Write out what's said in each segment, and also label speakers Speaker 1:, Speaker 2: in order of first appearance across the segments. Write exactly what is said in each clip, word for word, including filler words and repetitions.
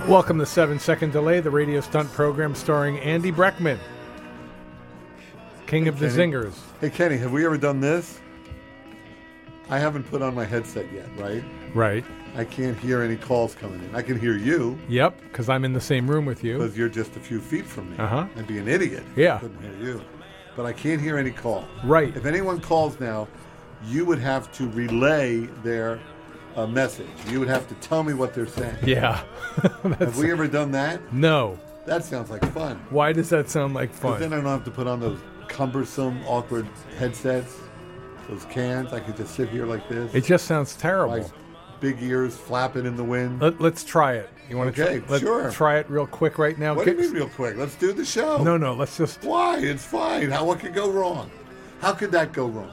Speaker 1: Welcome to Seven Second Delay, the radio stunt program starring Andy Breckman, king
Speaker 2: Hey,
Speaker 1: of the
Speaker 2: Kenny.
Speaker 1: zingers.
Speaker 2: Hey, Kenny, have we ever done this? I haven't put on my headset yet, right?
Speaker 1: Right.
Speaker 2: I can't hear any calls coming in. I can hear you
Speaker 1: Yep, because I'm in the same room with you.
Speaker 2: because you're just a few feet from me.
Speaker 1: Uh-huh.
Speaker 2: I'd be an idiot if
Speaker 1: Yeah.
Speaker 2: I couldn't hear you. But I can't hear any call.
Speaker 1: Right.
Speaker 2: If anyone calls now, you would have to relay their uh, message. You would have to tell me what they're saying.
Speaker 1: Yeah.
Speaker 2: Have
Speaker 1: That's,
Speaker 2: we ever done that?
Speaker 1: no.
Speaker 2: That sounds like fun.
Speaker 1: Why does that sound like
Speaker 2: 'Cause
Speaker 1: fun?
Speaker 2: then I don't have to put on those cumbersome, awkward headsets, those cans. I could just sit here like this.
Speaker 1: It just sounds
Speaker 2: my
Speaker 1: terrible.
Speaker 2: big ears flapping in the wind.
Speaker 1: Let, let's try it. You want to
Speaker 2: Okay,
Speaker 1: try, let's
Speaker 2: sure.
Speaker 1: try it real quick right now?
Speaker 2: What do
Speaker 1: Get-
Speaker 2: you mean real quick? Let's do the show.
Speaker 1: No, no, let's just...
Speaker 2: Why? It's fine. How what could go wrong? How could that go wrong?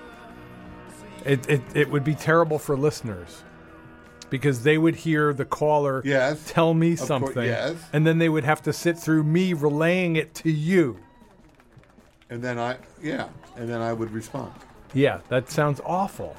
Speaker 1: It, it, it would be terrible for listeners because they would hear the caller
Speaker 2: Yes.
Speaker 1: tell me
Speaker 2: course,
Speaker 1: something,
Speaker 2: yes.
Speaker 1: and then they would have to sit through me relaying it to you.
Speaker 2: And then I yeah, and then I would respond.
Speaker 1: Yeah, that sounds awful.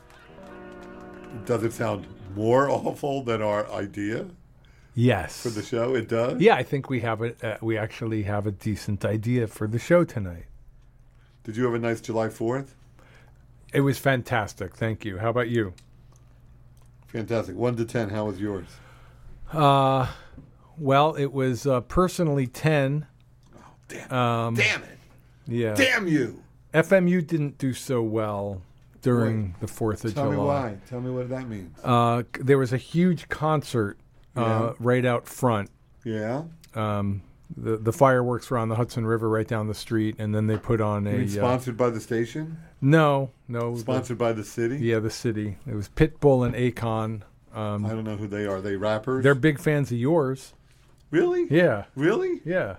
Speaker 2: Does it sound more awful than our idea
Speaker 1: Yes.
Speaker 2: for the show? It does?
Speaker 1: Yeah, I think we have a, uh, we actually have a decent idea for the show tonight.
Speaker 2: Did you have a nice July fourth?
Speaker 1: It was fantastic. Thank you. How about you?
Speaker 2: Fantastic. One to ten, how was yours?
Speaker 1: Uh, well, it was uh, personally ten.
Speaker 2: Damn it.
Speaker 1: Um,
Speaker 2: Damn it.
Speaker 1: Yeah.
Speaker 2: Damn you.
Speaker 1: F M U didn't do so well during the fourth of
Speaker 2: Tell
Speaker 1: July.
Speaker 2: me why. Tell me what that means.
Speaker 1: Uh, c- there was a huge concert uh,
Speaker 2: Yeah.
Speaker 1: right out front.
Speaker 2: Yeah?
Speaker 1: Um, the the fireworks were on the Hudson River right down the street, and then they put on
Speaker 2: You
Speaker 1: a
Speaker 2: mean
Speaker 1: uh,
Speaker 2: sponsored by the station?
Speaker 1: no, no, the-
Speaker 2: Sponsored by the city?
Speaker 1: yeah, the city. It was Pitbull and Akon. Um,
Speaker 2: I don't know who they are. Are they rappers?
Speaker 1: they're big fans of yours.
Speaker 2: Really?
Speaker 1: Yeah,
Speaker 2: Really?
Speaker 1: yeah,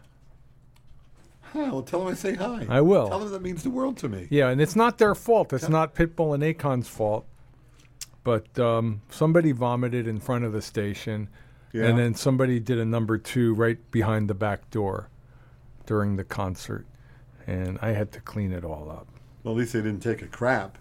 Speaker 2: Huh, well, tell them I say hi.
Speaker 1: I will.
Speaker 2: Tell them that means the world to me.
Speaker 1: yeah, and it's not their fault. It's not Pitbull and Akon's fault. But um, somebody vomited in front of the station,
Speaker 2: Yeah.
Speaker 1: and then somebody did a number two right behind the back door during the concert, and I had to clean it all up.
Speaker 2: Well, at least they didn't take a crap.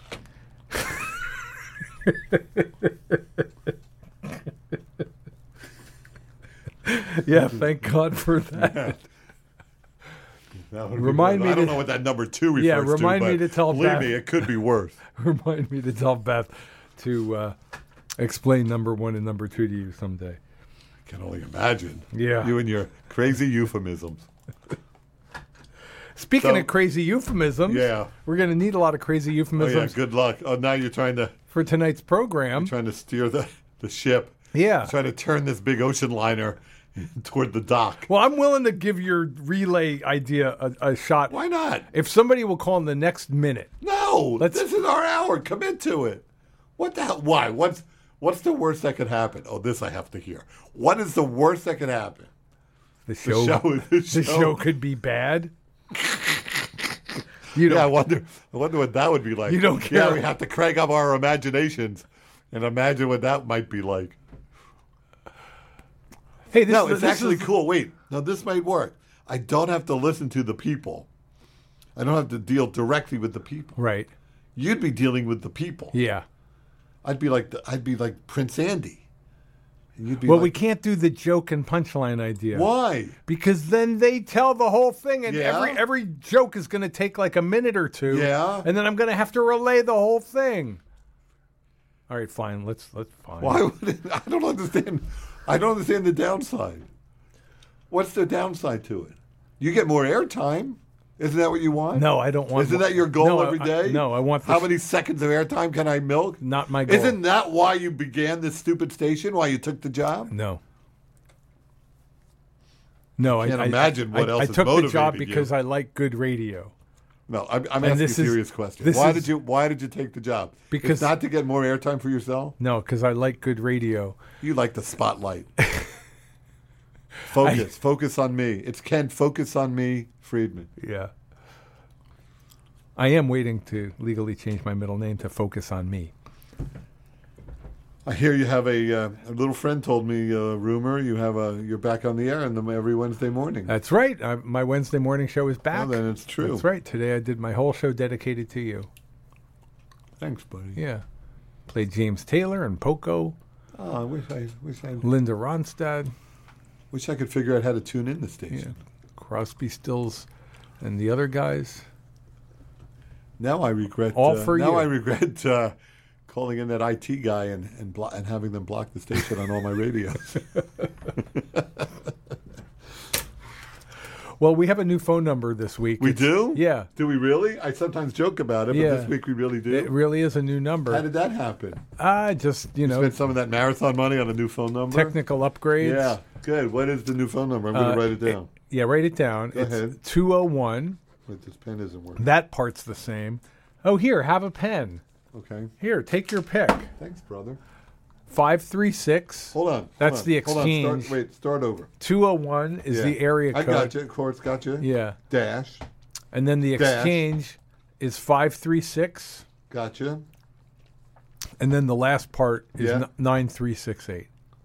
Speaker 1: Yeah, thank God for that.
Speaker 2: That would be
Speaker 1: Remind
Speaker 2: good.
Speaker 1: me
Speaker 2: I don't
Speaker 1: to-
Speaker 2: know what that number two refers
Speaker 1: Yeah,
Speaker 2: to.
Speaker 1: remind me
Speaker 2: but
Speaker 1: to tell
Speaker 2: Believe
Speaker 1: Beth.
Speaker 2: me, it could be worse.
Speaker 1: Remind me to tell Beth to uh, explain number one and number two to you someday.
Speaker 2: I can only imagine.
Speaker 1: Yeah.
Speaker 2: You and your crazy euphemisms.
Speaker 1: Speaking
Speaker 2: So-
Speaker 1: of crazy euphemisms,
Speaker 2: Yeah.
Speaker 1: we're going to need a lot of crazy
Speaker 2: Oh
Speaker 1: euphemisms
Speaker 2: yeah. Good luck. Oh, now you're trying to
Speaker 1: for tonight's program.
Speaker 2: trying to steer the the ship.
Speaker 1: Yeah.
Speaker 2: Trying to turn this big ocean liner toward the dock.
Speaker 1: Well, I'm willing to give your relay idea a, a shot.
Speaker 2: Why not?
Speaker 1: If somebody will call in the next minute.
Speaker 2: No.
Speaker 1: Let's-
Speaker 2: This is our hour. Commit to it. What the hell? Why? What's what's the worst that could happen? Oh, this I have to hear. What is the worst that could happen?
Speaker 1: The
Speaker 2: The
Speaker 1: show,
Speaker 2: show. The
Speaker 1: the
Speaker 2: show.
Speaker 1: show could be bad. You
Speaker 2: Yeah, I
Speaker 1: don't.
Speaker 2: wonder. I wonder what that would be like.
Speaker 1: You don't
Speaker 2: Yeah,
Speaker 1: care.
Speaker 2: we have to crank up our imaginations and imagine what that might be like.
Speaker 1: Hey, this
Speaker 2: No,
Speaker 1: is,
Speaker 2: it's
Speaker 1: this
Speaker 2: actually
Speaker 1: is-
Speaker 2: cool. Wait, now this might work. I don't have to listen to the people. I don't have to deal directly with the people.
Speaker 1: Right.
Speaker 2: You'd be dealing with the people.
Speaker 1: Yeah.
Speaker 2: I'd be like the, I'd be like Prince Andy. And you'd be
Speaker 1: Well,
Speaker 2: like,
Speaker 1: we can't do the joke and punchline idea.
Speaker 2: why?
Speaker 1: Because then they tell the whole thing, and
Speaker 2: Yeah.
Speaker 1: every every joke is going to take like a minute or two.
Speaker 2: Yeah.
Speaker 1: And then I'm going to have to relay the whole thing. All right, fine. Let's let's fine.
Speaker 2: Why would it, I don't understand. I don't understand the downside. What's the downside to it? You get more airtime. Isn't that what you want?
Speaker 1: No, I don't want.
Speaker 2: Isn't that your goal
Speaker 1: no,
Speaker 2: every
Speaker 1: I-
Speaker 2: day?
Speaker 1: no, I want. The
Speaker 2: How many seconds of airtime can I milk?
Speaker 1: Not my goal.
Speaker 2: Isn't that why you began this stupid station? Why you took the job?
Speaker 1: No. No,
Speaker 2: Can't
Speaker 1: I
Speaker 2: imagine
Speaker 1: I,
Speaker 2: what
Speaker 1: I,
Speaker 2: else
Speaker 1: I
Speaker 2: is
Speaker 1: took the job
Speaker 2: motivating you.
Speaker 1: because I like good radio.
Speaker 2: No, I'm, I'm
Speaker 1: And
Speaker 2: asking a
Speaker 1: this is-
Speaker 2: serious question.
Speaker 1: this
Speaker 2: Why
Speaker 1: is-
Speaker 2: did you Why did you take the job?
Speaker 1: Because-
Speaker 2: It's not to get more airtime for yourself.
Speaker 1: No, because I like good radio.
Speaker 2: You like the spotlight. Focus, focus on me. It's Ken. Focus on me, Friedman.
Speaker 1: Yeah. I am waiting to legally change my middle name to Focus on Me.
Speaker 2: I hear you have a, uh, a little friend told me a rumor. You have a you're back on the air in the, every Wednesday morning.
Speaker 1: That's right. I, my Wednesday morning show is back.
Speaker 2: Well, then it's true.
Speaker 1: That's right. Today I did my whole show dedicated to you.
Speaker 2: Thanks, buddy.
Speaker 1: Yeah. Played James Taylor and Poco.
Speaker 2: Oh, I wish I wish I
Speaker 1: Linda Ronstadt.
Speaker 2: wish I could figure out how to tune in the station.
Speaker 1: Yeah. Crosby, Stills, and the other guys.
Speaker 2: Now I regret.
Speaker 1: All
Speaker 2: uh,
Speaker 1: for
Speaker 2: now
Speaker 1: you.
Speaker 2: I regret uh, calling in that I T guy and and, blo- and having them block the station on all my radios.
Speaker 1: Well, we have a new phone number this week.
Speaker 2: We
Speaker 1: It's-
Speaker 2: do?
Speaker 1: Yeah.
Speaker 2: Do we really? I sometimes joke about it, but
Speaker 1: Yeah.
Speaker 2: this week we really do.
Speaker 1: It really is a new number.
Speaker 2: How did that happen?
Speaker 1: I just, you know,
Speaker 2: Spent some of that marathon money on a new phone number.
Speaker 1: technical upgrades.
Speaker 2: Yeah, good. What is the new phone number? I'm going
Speaker 1: Uh,
Speaker 2: to write it down.
Speaker 1: Yeah, write it down.
Speaker 2: Go
Speaker 1: it's
Speaker 2: ahead.
Speaker 1: two oh one.
Speaker 2: Wait, this pen isn't working.
Speaker 1: That part's the same. Oh, here, have a pen.
Speaker 2: Okay.
Speaker 1: Here, take your pick.
Speaker 2: Thanks, brother.
Speaker 1: five three six.
Speaker 2: Hold on. hold
Speaker 1: That's
Speaker 2: on,
Speaker 1: the
Speaker 2: hold on, start-
Speaker 1: exchange.
Speaker 2: wait, start over.
Speaker 1: two oh one is
Speaker 2: Yeah.
Speaker 1: the area
Speaker 2: I
Speaker 1: code.
Speaker 2: got you. Of course, got you.
Speaker 1: Yeah.
Speaker 2: Dash.
Speaker 1: And then the
Speaker 2: Dash.
Speaker 1: exchange is five three six.
Speaker 2: Got you.
Speaker 1: And then the last part is
Speaker 2: Yeah.
Speaker 1: nine three six eight.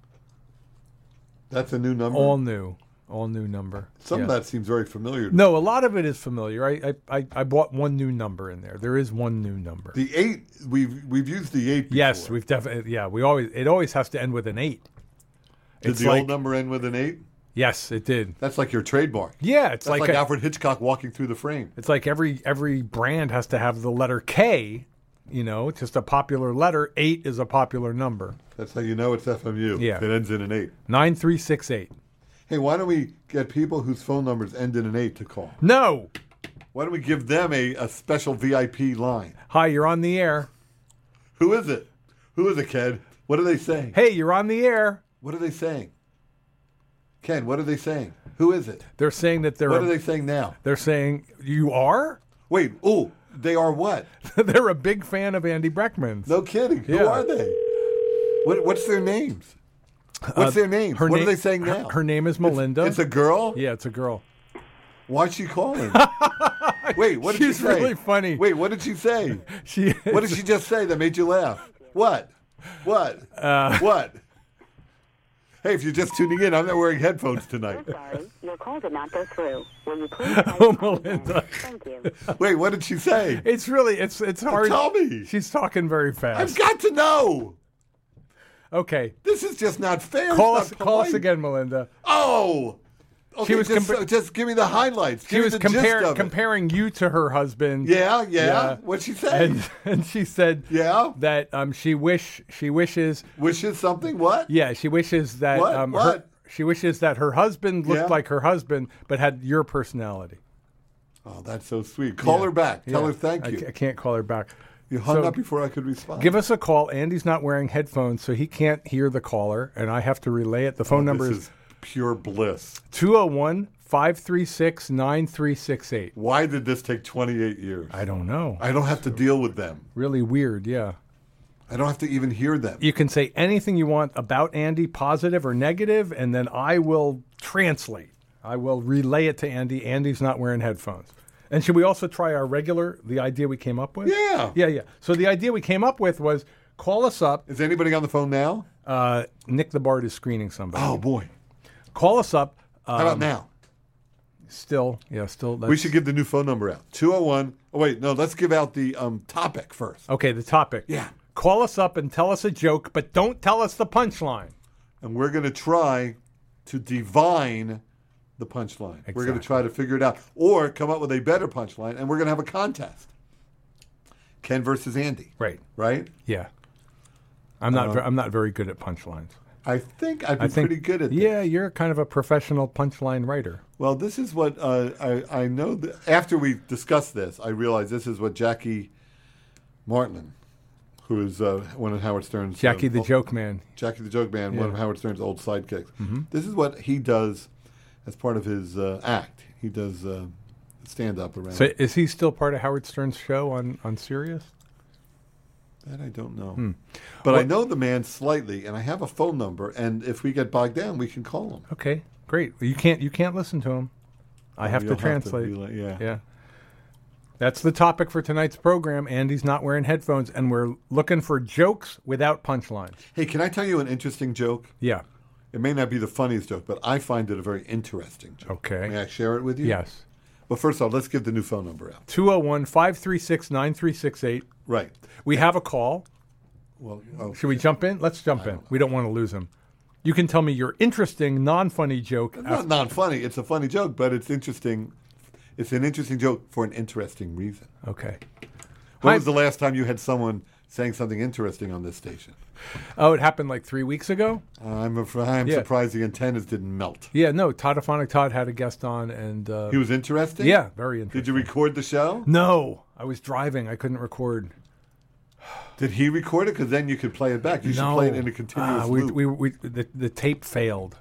Speaker 2: That's a new number.
Speaker 1: All new. All new number.
Speaker 2: Some
Speaker 1: Yeah.
Speaker 2: of that seems very familiar. to
Speaker 1: No, a lot of it is familiar. I, I, I, I bought one new number in there. There is one new number.
Speaker 2: The eight, we've we've used the eight before.
Speaker 1: Yes, we've definitely. Yeah, we always. It always has to end with an eight.
Speaker 2: Did
Speaker 1: It's
Speaker 2: the
Speaker 1: like
Speaker 2: old number end with an eight?
Speaker 1: yes, it did.
Speaker 2: That's like your trademark.
Speaker 1: Yeah, it's
Speaker 2: That's
Speaker 1: like,
Speaker 2: like,
Speaker 1: a-
Speaker 2: Alfred Hitchcock walking through the frame.
Speaker 1: it's like every every brand has to have the letter K. You know, it's just a popular letter. Eight is a popular number.
Speaker 2: That's how you know it's F M U.
Speaker 1: Yeah.
Speaker 2: If it ends in an eight.
Speaker 1: Nine three six eight.
Speaker 2: Hey, why don't we get people whose phone numbers end in an eight to call?
Speaker 1: No.
Speaker 2: Why don't we give them a, a special V I P line?
Speaker 1: Hi, you're on the air.
Speaker 2: Who is it? Who is it, Ken? What are they saying?
Speaker 1: Hey, you're on the air.
Speaker 2: What are they saying? Ken, what are they saying? Who is it?
Speaker 1: They're saying that they're.
Speaker 2: What
Speaker 1: a-
Speaker 2: are they saying now?
Speaker 1: They're saying you are.
Speaker 2: Wait, oh, they are what?
Speaker 1: They're a big fan of Andy Breckman's.
Speaker 2: No kidding. Who
Speaker 1: Yeah.
Speaker 2: are they? What, what's their names? What's their names?
Speaker 1: Her
Speaker 2: What
Speaker 1: na-
Speaker 2: are they saying
Speaker 1: her-
Speaker 2: now?
Speaker 1: Her, name is Melinda.
Speaker 2: It's a girl?
Speaker 1: yeah, it's a girl.
Speaker 2: Why's she calling? Wait, what did
Speaker 1: She's
Speaker 2: she say?
Speaker 1: really funny.
Speaker 2: Wait, what did she say?
Speaker 1: She.
Speaker 2: What did she just say that made you laugh? What? What?
Speaker 1: Uh,
Speaker 2: what? Hey, if you're just tuning in, I'm not wearing headphones tonight.
Speaker 3: We're sorry, your call did not go through. Will you please try
Speaker 1: Oh,
Speaker 3: your call
Speaker 1: Melinda.
Speaker 3: again? Thank you.
Speaker 2: Wait, what did she say?
Speaker 1: It's really it's it's hard.
Speaker 2: Tell me.
Speaker 1: She's talking very
Speaker 2: I've
Speaker 1: fast.
Speaker 2: got to know.
Speaker 1: Okay,
Speaker 2: This is just not fair. It's
Speaker 1: call
Speaker 2: not
Speaker 1: us call us
Speaker 2: polite.
Speaker 1: again, Melinda.
Speaker 2: Oh. Okay,
Speaker 1: was
Speaker 2: just,
Speaker 1: compa-
Speaker 2: just give me the highlights.
Speaker 1: She
Speaker 2: Give me
Speaker 1: was
Speaker 2: the gist
Speaker 1: compar-
Speaker 2: of it.
Speaker 1: comparing you to her husband.
Speaker 2: Yeah, yeah.
Speaker 1: Yeah.
Speaker 2: What'd she say?
Speaker 1: And and she said
Speaker 2: Yeah.
Speaker 1: that um she wish she wishes
Speaker 2: Wishes something? What?
Speaker 1: yeah she wishes that
Speaker 2: What?
Speaker 1: um her,
Speaker 2: What?
Speaker 1: she wishes that her husband looked
Speaker 2: Yeah.
Speaker 1: like her husband but had your personality.
Speaker 2: Oh, that's so sweet. Call
Speaker 1: Yeah.
Speaker 2: her back. Tell
Speaker 1: Yeah.
Speaker 2: her thank
Speaker 1: I,
Speaker 2: you.
Speaker 1: ca- I can't call her back.
Speaker 2: You hung
Speaker 1: So-
Speaker 2: up before I could respond.
Speaker 1: Give us a call. Andy's not wearing headphones, so he can't hear the caller, and I have to relay it. The phone number
Speaker 2: This
Speaker 1: is
Speaker 2: is pure bliss.
Speaker 1: two oh one, five three six, nine three six eight.
Speaker 2: Why did this take twenty-eight years?
Speaker 1: I don't know.
Speaker 2: I don't have to deal with them.
Speaker 1: Really weird, yeah.
Speaker 2: I don't have to even hear them.
Speaker 1: You can say anything you want about Andy, positive or negative, and then I will translate. I will relay it to Andy. Andy's not wearing headphones. And should we also try our regular, the idea we came up with?
Speaker 2: Yeah.
Speaker 1: Yeah, yeah. So the idea we came up with was call us up.
Speaker 2: Is anybody on the phone now?
Speaker 1: Uh, Nick the Bard is screening somebody.
Speaker 2: Oh, boy.
Speaker 1: Call us up.
Speaker 2: How about
Speaker 1: Um,
Speaker 2: now?
Speaker 1: Still, yeah, still. That's,
Speaker 2: We should give the new phone number out. two oh one. Oh, wait. No, let's give out the um, topic first.
Speaker 1: Okay, the topic.
Speaker 2: Yeah.
Speaker 1: Call us up and tell us a joke, but don't tell us the punchline.
Speaker 2: And we're going to try to divine the punchline. We're going to
Speaker 1: Exactly.
Speaker 2: try to figure it out. Or come up with a better punchline, and we're going to have a contest. Ken versus Andy.
Speaker 1: Right.
Speaker 2: Right?
Speaker 1: Yeah. I'm not.
Speaker 2: Uh,
Speaker 1: ver- I'm not very good at punchlines.
Speaker 2: I think I'd be
Speaker 1: I think
Speaker 2: pretty good at this.
Speaker 1: Yeah, you're kind of a professional punchline writer.
Speaker 2: Well, this is what uh, I, I know. That after we discussed this, I realized this is what Jackie Martland, who is uh, one of Howard Stern's...
Speaker 1: Jackie
Speaker 2: uh,
Speaker 1: the
Speaker 2: old-
Speaker 1: Joke Man.
Speaker 2: Jackie the Joke Man, one
Speaker 1: Yeah.
Speaker 2: of Howard Stern's old sidekicks. This is what he does as part of his uh, act. He does uh, stand-up around.
Speaker 1: So is he still part of Howard Stern's show on on Sirius?
Speaker 2: That I don't know.
Speaker 1: Hmm.
Speaker 2: But I
Speaker 1: Well-
Speaker 2: know the man slightly, and I have a phone number, and if we get bogged down, we can call him.
Speaker 1: Okay, great. Well, you can't you can't listen to him. I have to
Speaker 2: You'll
Speaker 1: translate.
Speaker 2: be like- yeah.
Speaker 1: Yeah. That's the topic for tonight's program. Andy's not wearing headphones, and we're looking for jokes without punchlines.
Speaker 2: Hey, can I tell you an interesting joke?
Speaker 1: Yeah.
Speaker 2: It may not be the funniest joke, but I find it a very interesting joke.
Speaker 1: Okay.
Speaker 2: May I share it with you?
Speaker 1: Yes.
Speaker 2: But first off, let's give the new phone number out.
Speaker 1: two oh one, five three six, nine three six eight.
Speaker 2: Right.
Speaker 1: We have a call.
Speaker 2: Well, oh,
Speaker 1: Should we jump in? Let's jump in. We don't want to lose him. You can tell me your interesting, non-funny joke.
Speaker 2: It's not non-funny. It's a funny joke, but it's interesting. It's an interesting joke for an interesting reason.
Speaker 1: Okay.
Speaker 2: When
Speaker 1: Hi-
Speaker 2: was the last time you had someone saying something interesting on this station?
Speaker 1: Oh, it happened like three weeks ago?
Speaker 2: I'm af- I'm
Speaker 1: Yeah.
Speaker 2: surprised the antennas didn't melt.
Speaker 1: Yeah, no, Toddophonic Todd had a guest on, and... Uh,
Speaker 2: He was interesting?
Speaker 1: yeah, very interesting.
Speaker 2: Did you record the show?
Speaker 1: No, I was driving. I couldn't record.
Speaker 2: Did he record it? Because then you could play it back. You should
Speaker 1: no.
Speaker 2: play it in a continuous
Speaker 1: Ah, we,
Speaker 2: loop.
Speaker 1: we, we, the, the tape failed.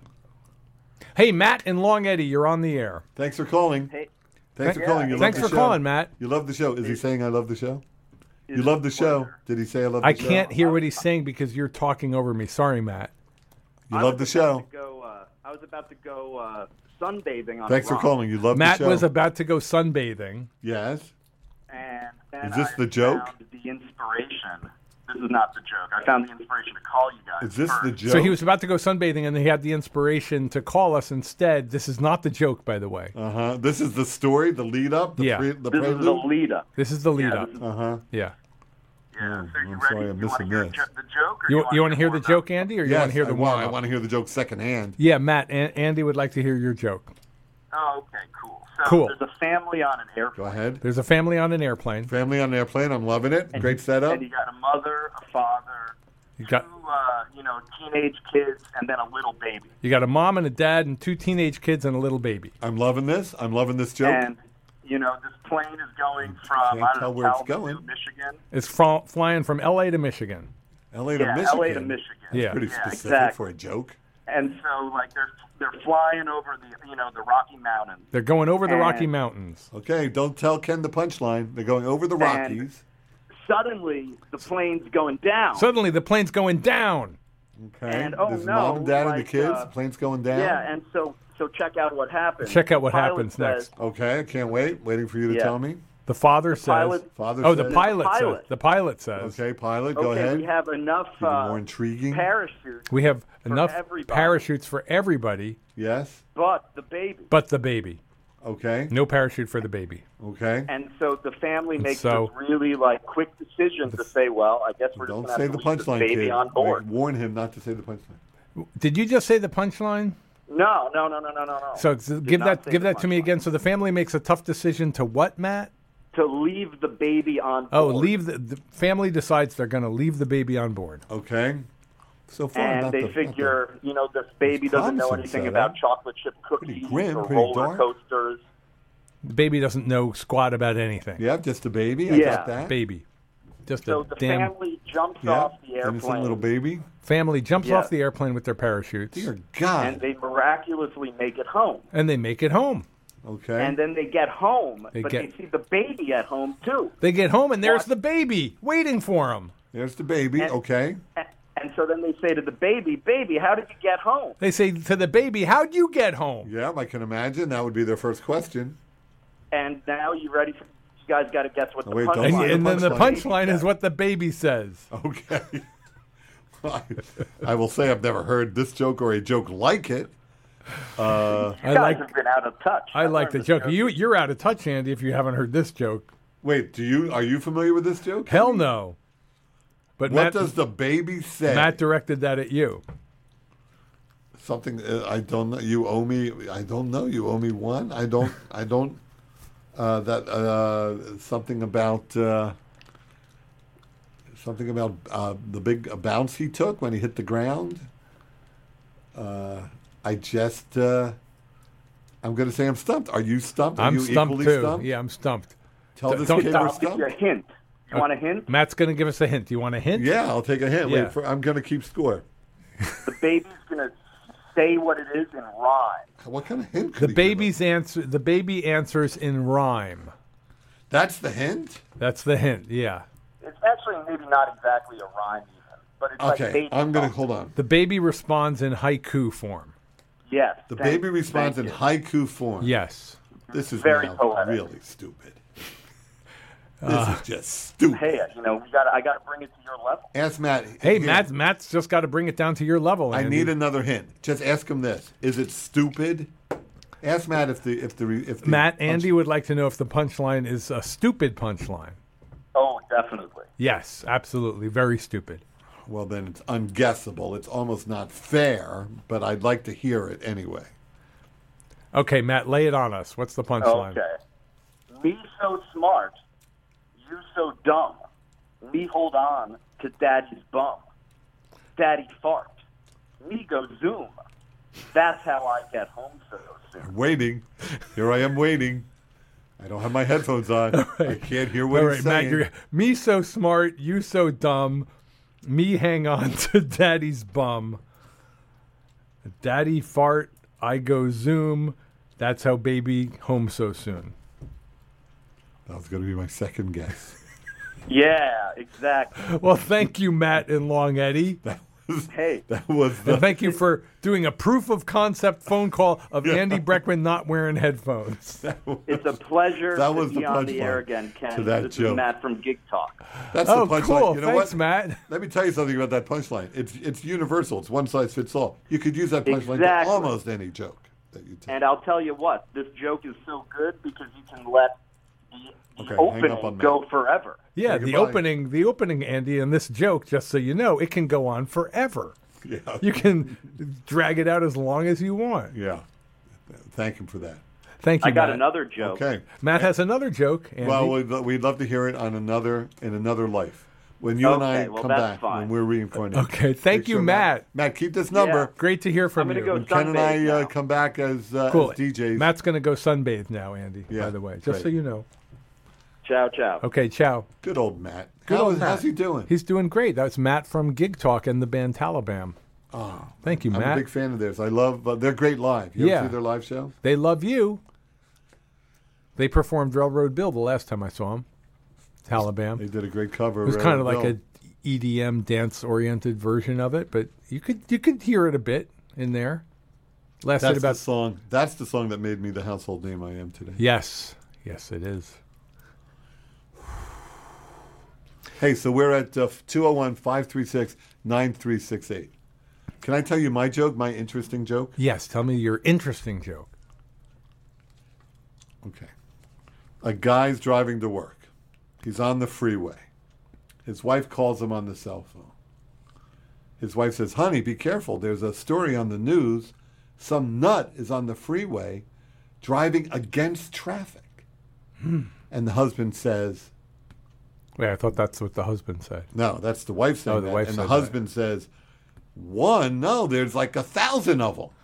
Speaker 1: Hey, Matt in Long Eddy, you're on the air.
Speaker 2: Thanks for calling.
Speaker 4: Hey,
Speaker 2: Thanks for
Speaker 4: Yeah.
Speaker 2: calling. You
Speaker 1: Thanks
Speaker 2: love
Speaker 1: for
Speaker 2: the show.
Speaker 1: calling, Matt.
Speaker 2: You love the show. Is he saying I love the show?
Speaker 4: it's
Speaker 2: You love the
Speaker 4: a
Speaker 2: show.
Speaker 4: pleasure.
Speaker 2: Did he say I love the
Speaker 1: I
Speaker 2: show?
Speaker 1: can't hear what he's saying because you're talking over me. Sorry, Matt.
Speaker 2: You
Speaker 4: I
Speaker 2: love the
Speaker 4: was about
Speaker 2: show.
Speaker 4: to Go, uh, I was about to go uh, sunbathing on
Speaker 2: Thanks
Speaker 4: a
Speaker 2: for
Speaker 4: rock,
Speaker 2: calling. You love
Speaker 1: Matt
Speaker 2: the show.
Speaker 1: was about to go sunbathing.
Speaker 2: Yes.
Speaker 4: And then
Speaker 2: Is this
Speaker 4: I
Speaker 2: the joke?
Speaker 4: found the inspiration. This is not the joke. I found the inspiration to call you guys.
Speaker 2: Is this the
Speaker 4: first.
Speaker 2: joke?
Speaker 1: So he was about to go sunbathing, and he had the inspiration to call us instead. This is not the joke, by the way.
Speaker 2: Uh huh. This is the story, the lead up, the
Speaker 1: Yeah.
Speaker 2: pre, the
Speaker 4: This is the
Speaker 2: prelude.
Speaker 4: lead up.
Speaker 1: This is the lead
Speaker 4: Yeah,
Speaker 1: up.
Speaker 4: this is-
Speaker 2: Uh huh.
Speaker 1: Yeah.
Speaker 4: Yeah. So you
Speaker 2: I'm
Speaker 4: ready?
Speaker 2: sorry, I'm
Speaker 4: you want to
Speaker 2: missing
Speaker 4: hear
Speaker 2: this.
Speaker 4: jo- the joke? Or
Speaker 1: You,
Speaker 4: you,
Speaker 1: you want to hear the
Speaker 4: more
Speaker 1: joke,
Speaker 4: about
Speaker 1: Andy, or you
Speaker 2: Yes,
Speaker 1: want to hear the
Speaker 2: I, want,
Speaker 1: warm
Speaker 2: I
Speaker 1: up?
Speaker 2: want to hear the joke secondhand.
Speaker 1: Yeah, Matt. An- Andy would like to hear your joke.
Speaker 4: it? Oh, okay, cool. So
Speaker 1: Cool.
Speaker 4: there's a family on an airplane.
Speaker 2: Go ahead.
Speaker 1: There's a family on an airplane.
Speaker 2: Family on an airplane. I'm loving it. Great setup.
Speaker 4: And you got a mother, a father,
Speaker 1: You got
Speaker 4: two, uh, you know, teenage kids, and then a little baby.
Speaker 1: you got a mom and a dad and two teenage kids and a little baby.
Speaker 2: I'm loving this. I'm loving this joke.
Speaker 4: And you know, this plane is going from
Speaker 2: Can't
Speaker 4: I don't
Speaker 2: tell
Speaker 4: know,
Speaker 2: where it's
Speaker 4: Kalamazoo,
Speaker 2: going.
Speaker 4: Michigan.
Speaker 1: It's fl- flying from L A to Michigan.
Speaker 2: L A to
Speaker 4: Yeah,
Speaker 2: Michigan.
Speaker 4: L A to Michigan.
Speaker 1: Yeah.
Speaker 2: Pretty
Speaker 4: Yeah,
Speaker 2: specific
Speaker 4: exactly.
Speaker 2: for a joke.
Speaker 4: And so, like, they're they're flying over the you know the Rocky Mountains.
Speaker 1: They're going over the
Speaker 4: And-
Speaker 1: Rocky Mountains.
Speaker 2: Okay, don't tell Ken the punchline. They're going over the
Speaker 4: And-
Speaker 2: Rockies.
Speaker 4: Suddenly, the plane's going down.
Speaker 1: Suddenly, the plane's going down.
Speaker 2: Okay.
Speaker 4: and, oh,
Speaker 2: There's
Speaker 4: no,
Speaker 2: mom and dad and the
Speaker 4: like,
Speaker 2: kids.
Speaker 4: uh,
Speaker 2: the plane's going down.
Speaker 4: yeah, and so so check out what happens.
Speaker 1: Check out what
Speaker 4: The pilot
Speaker 1: happens
Speaker 4: says-
Speaker 1: next.
Speaker 2: Okay, I can't wait. Waiting for you to
Speaker 4: Yeah.
Speaker 2: tell me.
Speaker 1: The father says.
Speaker 4: pilot-
Speaker 2: Father
Speaker 1: oh,
Speaker 2: says.
Speaker 1: the pilot,
Speaker 4: pilot.
Speaker 1: says. The pilot says.
Speaker 2: Okay, pilot, go
Speaker 4: Okay,
Speaker 2: ahead.
Speaker 4: we have enough
Speaker 2: Even
Speaker 4: uh,
Speaker 2: more intriguing.
Speaker 4: parachutes,
Speaker 1: We have
Speaker 4: For
Speaker 1: enough
Speaker 4: everybody.
Speaker 1: parachutes for everybody,
Speaker 2: Yes.
Speaker 4: but the baby.
Speaker 1: but the baby.
Speaker 2: Okay.
Speaker 1: No parachute for the baby.
Speaker 2: Okay.
Speaker 4: And so the family makes
Speaker 1: so-
Speaker 4: this really like quick decision to say, well, I guess we're
Speaker 2: Don't
Speaker 4: just
Speaker 2: say
Speaker 4: going
Speaker 2: the
Speaker 4: to have to leave
Speaker 2: punchline,
Speaker 4: this baby
Speaker 2: kid.
Speaker 4: on board.
Speaker 2: Like, warn him not to say the punchline.
Speaker 1: Did you just say the punchline?
Speaker 4: No, no, no, no, no, no, no.
Speaker 1: So so
Speaker 4: Did
Speaker 1: give
Speaker 4: not
Speaker 1: that
Speaker 4: say
Speaker 1: give
Speaker 4: the
Speaker 1: that to me
Speaker 4: punchline.
Speaker 1: again. So the family makes a tough decision to what, Matt?
Speaker 4: To leave the baby on board.
Speaker 1: Oh, leave the, the family decides they're going to leave the baby on board.
Speaker 2: Okay. So far,
Speaker 4: And
Speaker 2: not
Speaker 4: they
Speaker 2: the, not
Speaker 4: figure, you know, this baby doesn't know
Speaker 2: promising
Speaker 4: anything
Speaker 2: setup.
Speaker 4: about chocolate chip
Speaker 2: Pretty
Speaker 4: cookies
Speaker 2: grim,
Speaker 4: or
Speaker 2: pretty
Speaker 4: roller
Speaker 2: dark.
Speaker 4: coasters.
Speaker 1: The baby doesn't know squat about anything.
Speaker 2: The, yeah, just a baby. I
Speaker 4: Yeah.
Speaker 2: got that.
Speaker 1: Baby, just
Speaker 4: So
Speaker 1: a
Speaker 4: the
Speaker 1: damn
Speaker 4: family jumps
Speaker 2: Yeah.
Speaker 4: off the
Speaker 2: Innocent
Speaker 4: airplane,
Speaker 2: little baby.
Speaker 1: family jumps
Speaker 4: Yeah.
Speaker 1: off the airplane with their parachutes,
Speaker 2: Dear God.
Speaker 4: and they miraculously make it home.
Speaker 1: and they make it home.
Speaker 2: okay.
Speaker 4: And then they get home,
Speaker 1: They
Speaker 4: but
Speaker 1: get-
Speaker 4: they see the baby at home too.
Speaker 1: They get home, and there's
Speaker 4: What?
Speaker 1: the baby waiting for them.
Speaker 2: There's the baby.
Speaker 4: And-
Speaker 2: Okay.
Speaker 4: A- And so then they say to the baby, "Baby, how did you get home?"
Speaker 1: They say to the baby, "How'd you get home?"
Speaker 2: Yeah, I can imagine that would be their first question.
Speaker 4: And now you ready for? You guys got to guess what the
Speaker 2: Oh, wait, don't
Speaker 4: punchline
Speaker 1: And,
Speaker 2: say
Speaker 4: is.
Speaker 1: and then the
Speaker 2: punchline.
Speaker 1: punchline is what the baby says.
Speaker 2: Okay. I, I will say I've never heard this joke or a joke like it. Uh,
Speaker 1: I
Speaker 4: You guys
Speaker 1: like
Speaker 4: have been out of touch.
Speaker 1: I like the
Speaker 4: learned
Speaker 1: joke.
Speaker 4: this
Speaker 1: You you're out of touch, Andy. If you haven't heard this joke,
Speaker 2: wait, do you are you familiar with this joke?
Speaker 1: hell no. But
Speaker 2: What
Speaker 1: Matt,
Speaker 2: does the baby say?
Speaker 1: Matt directed that at you.
Speaker 2: Something uh, I don't know. You owe me. I don't know. You owe me one. I don't. I don't. Uh, that uh, something about uh, something about uh, the big bounce he took when he hit the ground. Uh, I just. Uh, I'm going to say I'm stumped. Are you stumped? Are
Speaker 1: I'm
Speaker 2: you
Speaker 1: stumped
Speaker 2: equally
Speaker 1: too.
Speaker 2: stumped?
Speaker 1: Yeah, I'm stumped.
Speaker 2: Tell
Speaker 1: Don't-
Speaker 2: this
Speaker 1: don't-
Speaker 2: kid
Speaker 4: I'll
Speaker 2: we're
Speaker 4: give you a
Speaker 2: stumped.
Speaker 4: hint. You want a hint?
Speaker 1: Matt's going to give us a hint. Do you want a hint?
Speaker 2: Yeah, I'll take a hint.
Speaker 1: Yeah.
Speaker 2: Wait, for, I'm going to keep score.
Speaker 4: The baby's gonna say what it is in rhyme.
Speaker 2: What kind of hint?
Speaker 1: The
Speaker 2: Could he give
Speaker 1: baby's
Speaker 2: us?
Speaker 1: answer. The baby answers in rhyme.
Speaker 2: That's the hint.
Speaker 1: That's the hint. Yeah.
Speaker 4: It's actually maybe not exactly a rhyme even, but it's like
Speaker 2: Okay,
Speaker 4: baby
Speaker 2: I'm going to
Speaker 4: talk.
Speaker 2: hold on.
Speaker 1: The baby responds in haiku form.
Speaker 4: Yes.
Speaker 2: The
Speaker 4: thank
Speaker 2: baby
Speaker 4: you,
Speaker 2: responds in
Speaker 4: thank you.
Speaker 2: haiku form.
Speaker 1: Yes.
Speaker 2: This is
Speaker 4: Very
Speaker 2: now
Speaker 4: poetic.
Speaker 2: really stupid. This is just stupid.
Speaker 4: Hey, you know, we got. I got to bring it to your level.
Speaker 2: Ask Matt.
Speaker 1: Hey,
Speaker 2: here,
Speaker 1: Matt. Matt's just got to bring it down to your level.
Speaker 2: I
Speaker 1: Andy.
Speaker 2: need another hint. Just ask him this: is it stupid? Ask Matt if the if the if the
Speaker 1: Matt. Andy would like to know if the punchline is a stupid punchline.
Speaker 4: Oh, definitely.
Speaker 1: Yes, absolutely. Very stupid.
Speaker 2: well, then it's unguessable. It's almost not fair, but I'd like to hear it anyway.
Speaker 1: Okay, Matt, lay it on us. What's the punchline?
Speaker 4: Okay. Me so smart, you so dumb. Me hold on to daddy's bum. Daddy fart. Me go zoom. That's how I get home so soon.
Speaker 2: Waiting. Here I am waiting. I don't have my headphones on.
Speaker 1: right.
Speaker 2: I can't hear what
Speaker 1: All
Speaker 2: he's
Speaker 1: right, Matt,
Speaker 2: saying.
Speaker 1: you're, me so smart, you so dumb. Me hang on to daddy's bum. Daddy fart, I go zoom. That's how baby home so soon.
Speaker 2: That was going to be my second guess.
Speaker 4: Yeah, exactly.
Speaker 1: Well, thank you, Matt and Long Eddie.
Speaker 2: That was,
Speaker 4: Hey.
Speaker 2: that was the...
Speaker 1: And thank you for doing a proof of concept phone call of Andy Breckman not wearing headphones.
Speaker 2: that was,
Speaker 4: It's a pleasure
Speaker 2: That
Speaker 4: to
Speaker 2: was
Speaker 4: be
Speaker 2: the
Speaker 4: on the
Speaker 2: punchline
Speaker 4: air again, Ken.
Speaker 2: to that
Speaker 4: this
Speaker 2: joke.
Speaker 4: is Matt from Gig Talk.
Speaker 2: That's
Speaker 1: Oh,
Speaker 2: the punchline.
Speaker 1: cool.
Speaker 2: You know
Speaker 1: Thanks,
Speaker 2: what?
Speaker 1: Matt.
Speaker 2: Let me tell you something about that punchline. It's it's universal. It's one size fits all. You could use that punchline
Speaker 4: Exactly.
Speaker 2: to almost any joke that you tell.
Speaker 4: And I'll tell you what, this joke is so good because you can let the, the
Speaker 2: Okay, hang up on
Speaker 4: opening
Speaker 2: Matt.
Speaker 4: go forever.
Speaker 1: Yeah,
Speaker 2: Say
Speaker 1: the
Speaker 2: goodbye.
Speaker 1: opening, the opening, Andy, and this joke, just so you know, it can go on forever.
Speaker 2: Yeah.
Speaker 1: You can drag it out as long as you want.
Speaker 2: Yeah. Thank him for that.
Speaker 1: Thank you,
Speaker 4: I got
Speaker 1: Matt.
Speaker 4: another joke.
Speaker 2: Okay.
Speaker 1: Matt has another joke, Andy.
Speaker 2: Well, we'd, we'd love to hear it on another in another life. When you and I
Speaker 4: Okay, well,
Speaker 2: come
Speaker 4: that's
Speaker 2: back,
Speaker 4: fine.
Speaker 2: when we're reincarnated.
Speaker 1: Okay, thank
Speaker 2: Make
Speaker 1: you,
Speaker 2: sure
Speaker 1: Matt.
Speaker 2: Matt, keep this number.
Speaker 4: Yeah.
Speaker 1: Great to hear from
Speaker 4: I'm gonna
Speaker 1: you.
Speaker 4: go
Speaker 2: When Ken and I
Speaker 4: sunbathe
Speaker 2: uh,
Speaker 4: now.
Speaker 2: come back as, uh,
Speaker 1: Cool.
Speaker 2: as D Js.
Speaker 1: Matt's going to go sunbathe now, Andy,
Speaker 2: Yeah,
Speaker 1: by the way, just
Speaker 2: great.
Speaker 1: so you know.
Speaker 4: Ciao, ciao.
Speaker 1: Okay, ciao.
Speaker 2: Good old Matt.
Speaker 1: Good
Speaker 2: How
Speaker 1: old
Speaker 2: is-
Speaker 1: Matt.
Speaker 2: How's he doing?
Speaker 1: He's doing great. That's Matt from Gig Talk and the band Taliban.
Speaker 2: Oh,
Speaker 1: Thank you,
Speaker 2: I'm
Speaker 1: Matt.
Speaker 2: a big fan of theirs. I love. Uh, they're great live. You
Speaker 1: Yeah.
Speaker 2: ever see their live show?
Speaker 1: They love you. They performed Railroad Bill the last time I saw them. Taliban.
Speaker 2: They did a great cover.
Speaker 1: It was
Speaker 2: of
Speaker 1: kind of
Speaker 2: Red
Speaker 1: like
Speaker 2: Bill.
Speaker 1: a E D M dance oriented version of it, but you could you could hear it a bit in there. Lasted
Speaker 2: That's
Speaker 1: about
Speaker 2: the song. That's the song that made me the household name I am today.
Speaker 1: Yes. Yes, it is.
Speaker 2: Hey, so we're at uh, two oh one, five three six, nine three six eight. Can I tell you my joke, my interesting joke?
Speaker 1: Yes, tell me your interesting joke.
Speaker 2: Okay. A guy's driving to work. He's on the freeway. His wife calls him on the cell phone. His wife says, honey, be careful. There's a story on the news. Some nut is on the freeway driving against traffic.
Speaker 1: Hmm.
Speaker 2: And the husband says,
Speaker 1: Wait, I thought that's what the husband said.
Speaker 2: no, that's the wife saying
Speaker 1: Oh, the
Speaker 2: that.
Speaker 1: wife
Speaker 2: and
Speaker 1: said
Speaker 2: the
Speaker 1: that.
Speaker 2: husband says, one? No, there's like a thousand of them.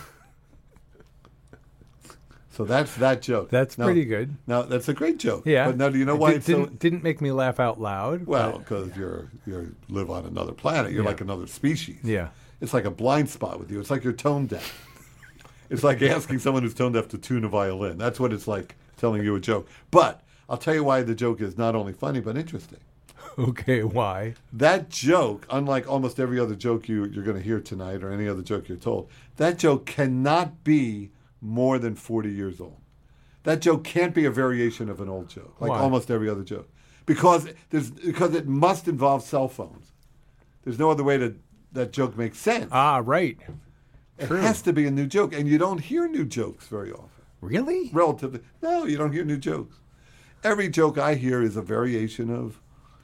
Speaker 2: So that's that joke.
Speaker 1: That's
Speaker 2: Now-
Speaker 1: pretty good.
Speaker 2: Now, that's a great joke.
Speaker 1: Yeah.
Speaker 2: But now, do you know
Speaker 1: It
Speaker 2: why
Speaker 1: did,
Speaker 2: it's so...
Speaker 1: didn't, didn't make me laugh out loud.
Speaker 2: Well,
Speaker 1: but-
Speaker 2: because you're you live on another planet. You're
Speaker 1: Yeah.
Speaker 2: like another species.
Speaker 1: Yeah.
Speaker 2: It's like a blind spot with you. It's like you're tone deaf. It's like asking someone who's tone deaf to tune a violin. That's what it's like telling you a joke. But I'll tell you why the joke is not only funny but interesting.
Speaker 1: Okay, why?
Speaker 2: That joke, unlike almost every other joke you, you're going to hear tonight or any other joke you're told, that joke cannot be more than forty years old. That joke can't be a variation of an old joke, like
Speaker 1: Why?
Speaker 2: almost every other joke, because there's because it must involve cell phones. There's no other way to that joke makes sense.
Speaker 1: Ah, right.
Speaker 2: it
Speaker 1: true.
Speaker 2: has to be a new joke, and you don't hear new jokes very often.
Speaker 1: Really?
Speaker 2: Relatively, no, you don't hear new jokes. Every joke I hear is a variation of.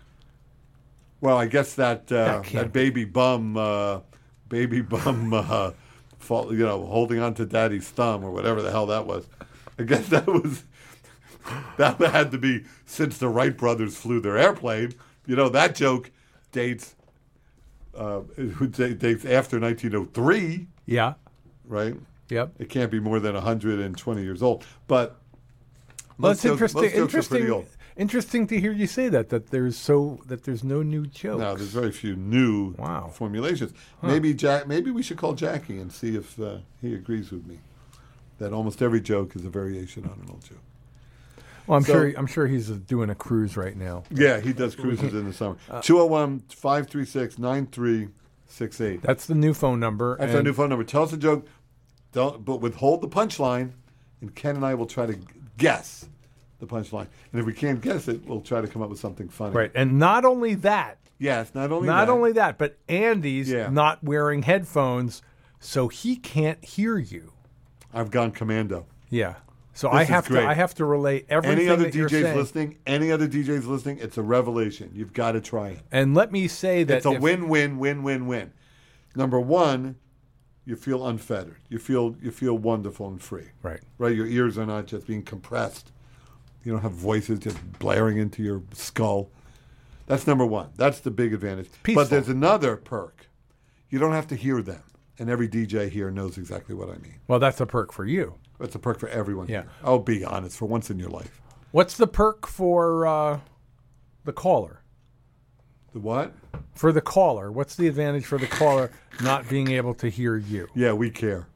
Speaker 2: Well, I guess that uh,
Speaker 1: That can't
Speaker 2: that baby bum, uh, baby bum, uh, fall, you know, holding on to daddy's thumb or whatever the hell that was. I guess that was that had to be since the Wright brothers flew their airplane. You know, that joke dates uh, it dates after nineteen oh three,
Speaker 1: Yeah.
Speaker 2: right?
Speaker 1: Yep.
Speaker 2: It can't be more than one hundred twenty years old. But
Speaker 1: Well,
Speaker 2: most
Speaker 1: it's
Speaker 2: jokes-
Speaker 1: interesting.
Speaker 2: most jokes are pretty
Speaker 1: Interesting.
Speaker 2: old.
Speaker 1: Interesting to hear you say that. That there's so that there's no new jokes.
Speaker 2: No, there's very few new
Speaker 1: Wow.
Speaker 2: formulations. Maybe Jack. Maybe we should call Jackie and see if uh, he agrees with me that almost every joke is a variation on an old joke.
Speaker 1: Well, I'm
Speaker 2: So-
Speaker 1: sure. I'm sure he's uh, doing a cruise right now.
Speaker 2: Yeah, he does cruises in the summer. two oh one, five three six, nine three six eight.
Speaker 1: That's the new phone number.
Speaker 2: That's our
Speaker 1: and-
Speaker 2: new phone number. Tell us a joke, don't, but withhold the punchline, and Ken and I will try to guess the punchline. And if we can't guess it, we'll try to come up with something funny.
Speaker 1: Right, and not only that,
Speaker 2: Yes, not only
Speaker 1: not
Speaker 2: that,
Speaker 1: only that, but Andy's
Speaker 2: Yeah.
Speaker 1: not wearing headphones, so he can't hear you.
Speaker 2: I've gone commando.
Speaker 1: Yeah. So
Speaker 2: This
Speaker 1: I
Speaker 2: is
Speaker 1: have to
Speaker 2: great.
Speaker 1: I have to relate everything
Speaker 2: Any other
Speaker 1: that you're
Speaker 2: D Js
Speaker 1: saying.
Speaker 2: listening, any other D Js listening, it's a revelation. You've got to try it.
Speaker 1: And let me say that
Speaker 2: It's a
Speaker 1: if-
Speaker 2: win, win, win, win, win. Number one, you feel unfettered. You feel you feel wonderful and free.
Speaker 1: Right.
Speaker 2: Right. Your ears are not just being compressed. You don't have voices just blaring into your skull. That's number one. That's the big advantage.
Speaker 1: Peaceful.
Speaker 2: But there's another perk. You don't have to hear them. And every D J here knows exactly what I mean.
Speaker 1: Well, that's a perk for you.
Speaker 2: That's a perk for everyone
Speaker 1: Yeah.
Speaker 2: here. Oh, be honest, for once in your life.
Speaker 1: What's the perk for uh, the caller?
Speaker 2: The what?
Speaker 1: For the caller, what's the advantage for the caller not being able to hear you?
Speaker 2: Yeah, we care.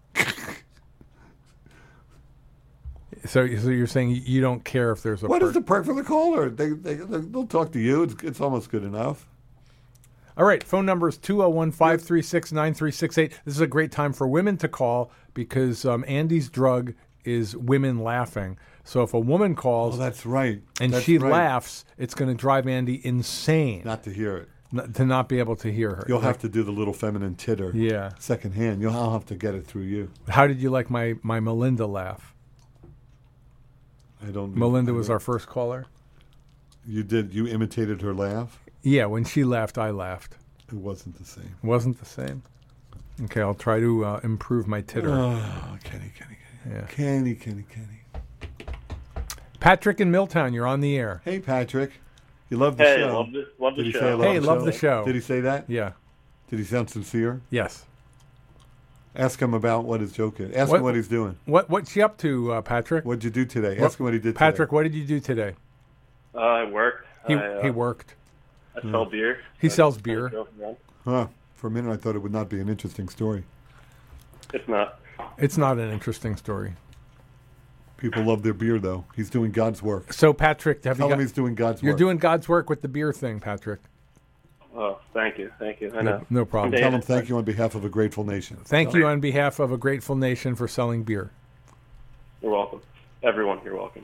Speaker 1: So, so you're saying you don't care if there's a
Speaker 2: What
Speaker 1: perk?
Speaker 2: is the perk for the caller? They, they, they'll talk to you. It's, it's almost good enough.
Speaker 1: All right, phone number is two oh one, five three six, nine three six eight. This is a great time for women to call because um, Andy's drug is women laughing. So if a woman calls
Speaker 2: Oh, that's right.
Speaker 1: and
Speaker 2: That's
Speaker 1: she
Speaker 2: right.
Speaker 1: laughs, it's going to drive Andy insane
Speaker 2: Not to hear it.
Speaker 1: n- to not be able to hear her.
Speaker 2: You'll have to do the little feminine titter.
Speaker 1: Yeah.
Speaker 2: Secondhand. You'll I'll have to get it through you.
Speaker 1: How did you like my, my Melinda laugh?
Speaker 2: I don't.
Speaker 1: Melinda
Speaker 2: I
Speaker 1: was
Speaker 2: don't-
Speaker 1: our first caller.
Speaker 2: You did. You imitated her laugh.
Speaker 1: Yeah, when she laughed, I laughed.
Speaker 2: It wasn't the same.
Speaker 1: Wasn't the same. Okay, I'll try to uh, improve my titter.
Speaker 2: Oh, Kenny, Kenny, Kenny,
Speaker 1: Yeah.
Speaker 2: Kenny, Kenny, Kenny.
Speaker 1: Patrick in Milltown, you're on the air.
Speaker 2: Hey, Patrick. You love the
Speaker 5: Hey,
Speaker 2: show.
Speaker 5: love the, love the
Speaker 2: Did he
Speaker 5: show.
Speaker 2: say love
Speaker 1: Hey,
Speaker 2: the
Speaker 1: love
Speaker 2: show?
Speaker 1: the show.
Speaker 2: Did he say that?
Speaker 1: Yeah.
Speaker 2: Did he sound sincere?
Speaker 1: Yes.
Speaker 2: Ask him about what his joke is. Ask
Speaker 1: What-
Speaker 2: him what he's doing.
Speaker 1: What What's you up to, uh, Patrick?
Speaker 2: What'd you do today?
Speaker 1: What-
Speaker 2: Ask him what he did
Speaker 1: Patrick,
Speaker 2: today.
Speaker 1: what did you do today?
Speaker 5: Uh, I worked.
Speaker 1: He
Speaker 5: I, uh,
Speaker 1: he worked.
Speaker 5: I sell beer.
Speaker 1: He
Speaker 5: I-
Speaker 1: sells
Speaker 5: I
Speaker 1: beer.
Speaker 5: go around.
Speaker 2: Huh. For a minute, I thought it would not be an interesting story.
Speaker 5: It's not.
Speaker 1: It's not an interesting story.
Speaker 2: People love their beer, though. He's doing God's work.
Speaker 1: So, Patrick, have
Speaker 2: Tell
Speaker 1: you
Speaker 2: him
Speaker 1: got,
Speaker 2: he's doing God's
Speaker 1: you're
Speaker 2: work.
Speaker 1: doing God's work with the beer thing, Patrick.
Speaker 5: Oh, thank you, thank you. I
Speaker 1: No,
Speaker 5: know.
Speaker 1: no problem.
Speaker 5: Someday
Speaker 2: Tell him
Speaker 5: it's-
Speaker 2: thank you on behalf of a grateful nation.
Speaker 1: Thank you on behalf of a grateful nation for selling beer.
Speaker 5: You're welcome. Everyone, you're welcome.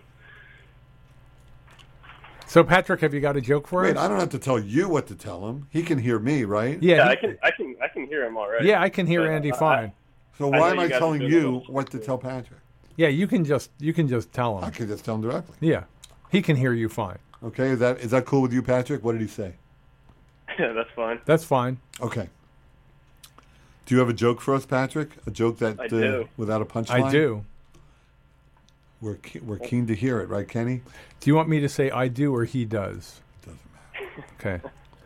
Speaker 1: So, Patrick, have you got a joke for
Speaker 2: Wait,
Speaker 1: us?
Speaker 2: I don't have to tell you what to tell him. He can hear me, right?
Speaker 1: Yeah,
Speaker 5: Yeah,
Speaker 1: he-
Speaker 5: I can, I can, I can hear him all right.
Speaker 1: yeah, I can hear
Speaker 5: But,
Speaker 1: Andy
Speaker 5: uh,
Speaker 1: fine.
Speaker 2: So
Speaker 5: I
Speaker 2: why
Speaker 5: know
Speaker 2: am
Speaker 5: you
Speaker 2: I
Speaker 5: guys are
Speaker 2: telling
Speaker 5: doing
Speaker 2: you
Speaker 5: this.
Speaker 2: what to tell Patrick?
Speaker 1: Yeah, you can just you can just tell
Speaker 2: I
Speaker 1: him.
Speaker 2: can just tell him directly.
Speaker 1: Yeah, he can hear you fine.
Speaker 2: Okay, is that is that cool with you, Patrick? What did he say?
Speaker 5: Yeah, that's fine.
Speaker 1: That's fine.
Speaker 2: Okay. Do you have a joke for us, Patrick? A joke that
Speaker 5: I
Speaker 2: uh,
Speaker 5: do.
Speaker 2: without a punchline?
Speaker 1: I do.
Speaker 2: We're ke- we're keen to hear it, right, Kenny?
Speaker 1: Do you want me to say I do or he does?
Speaker 2: Doesn't matter.
Speaker 1: Okay.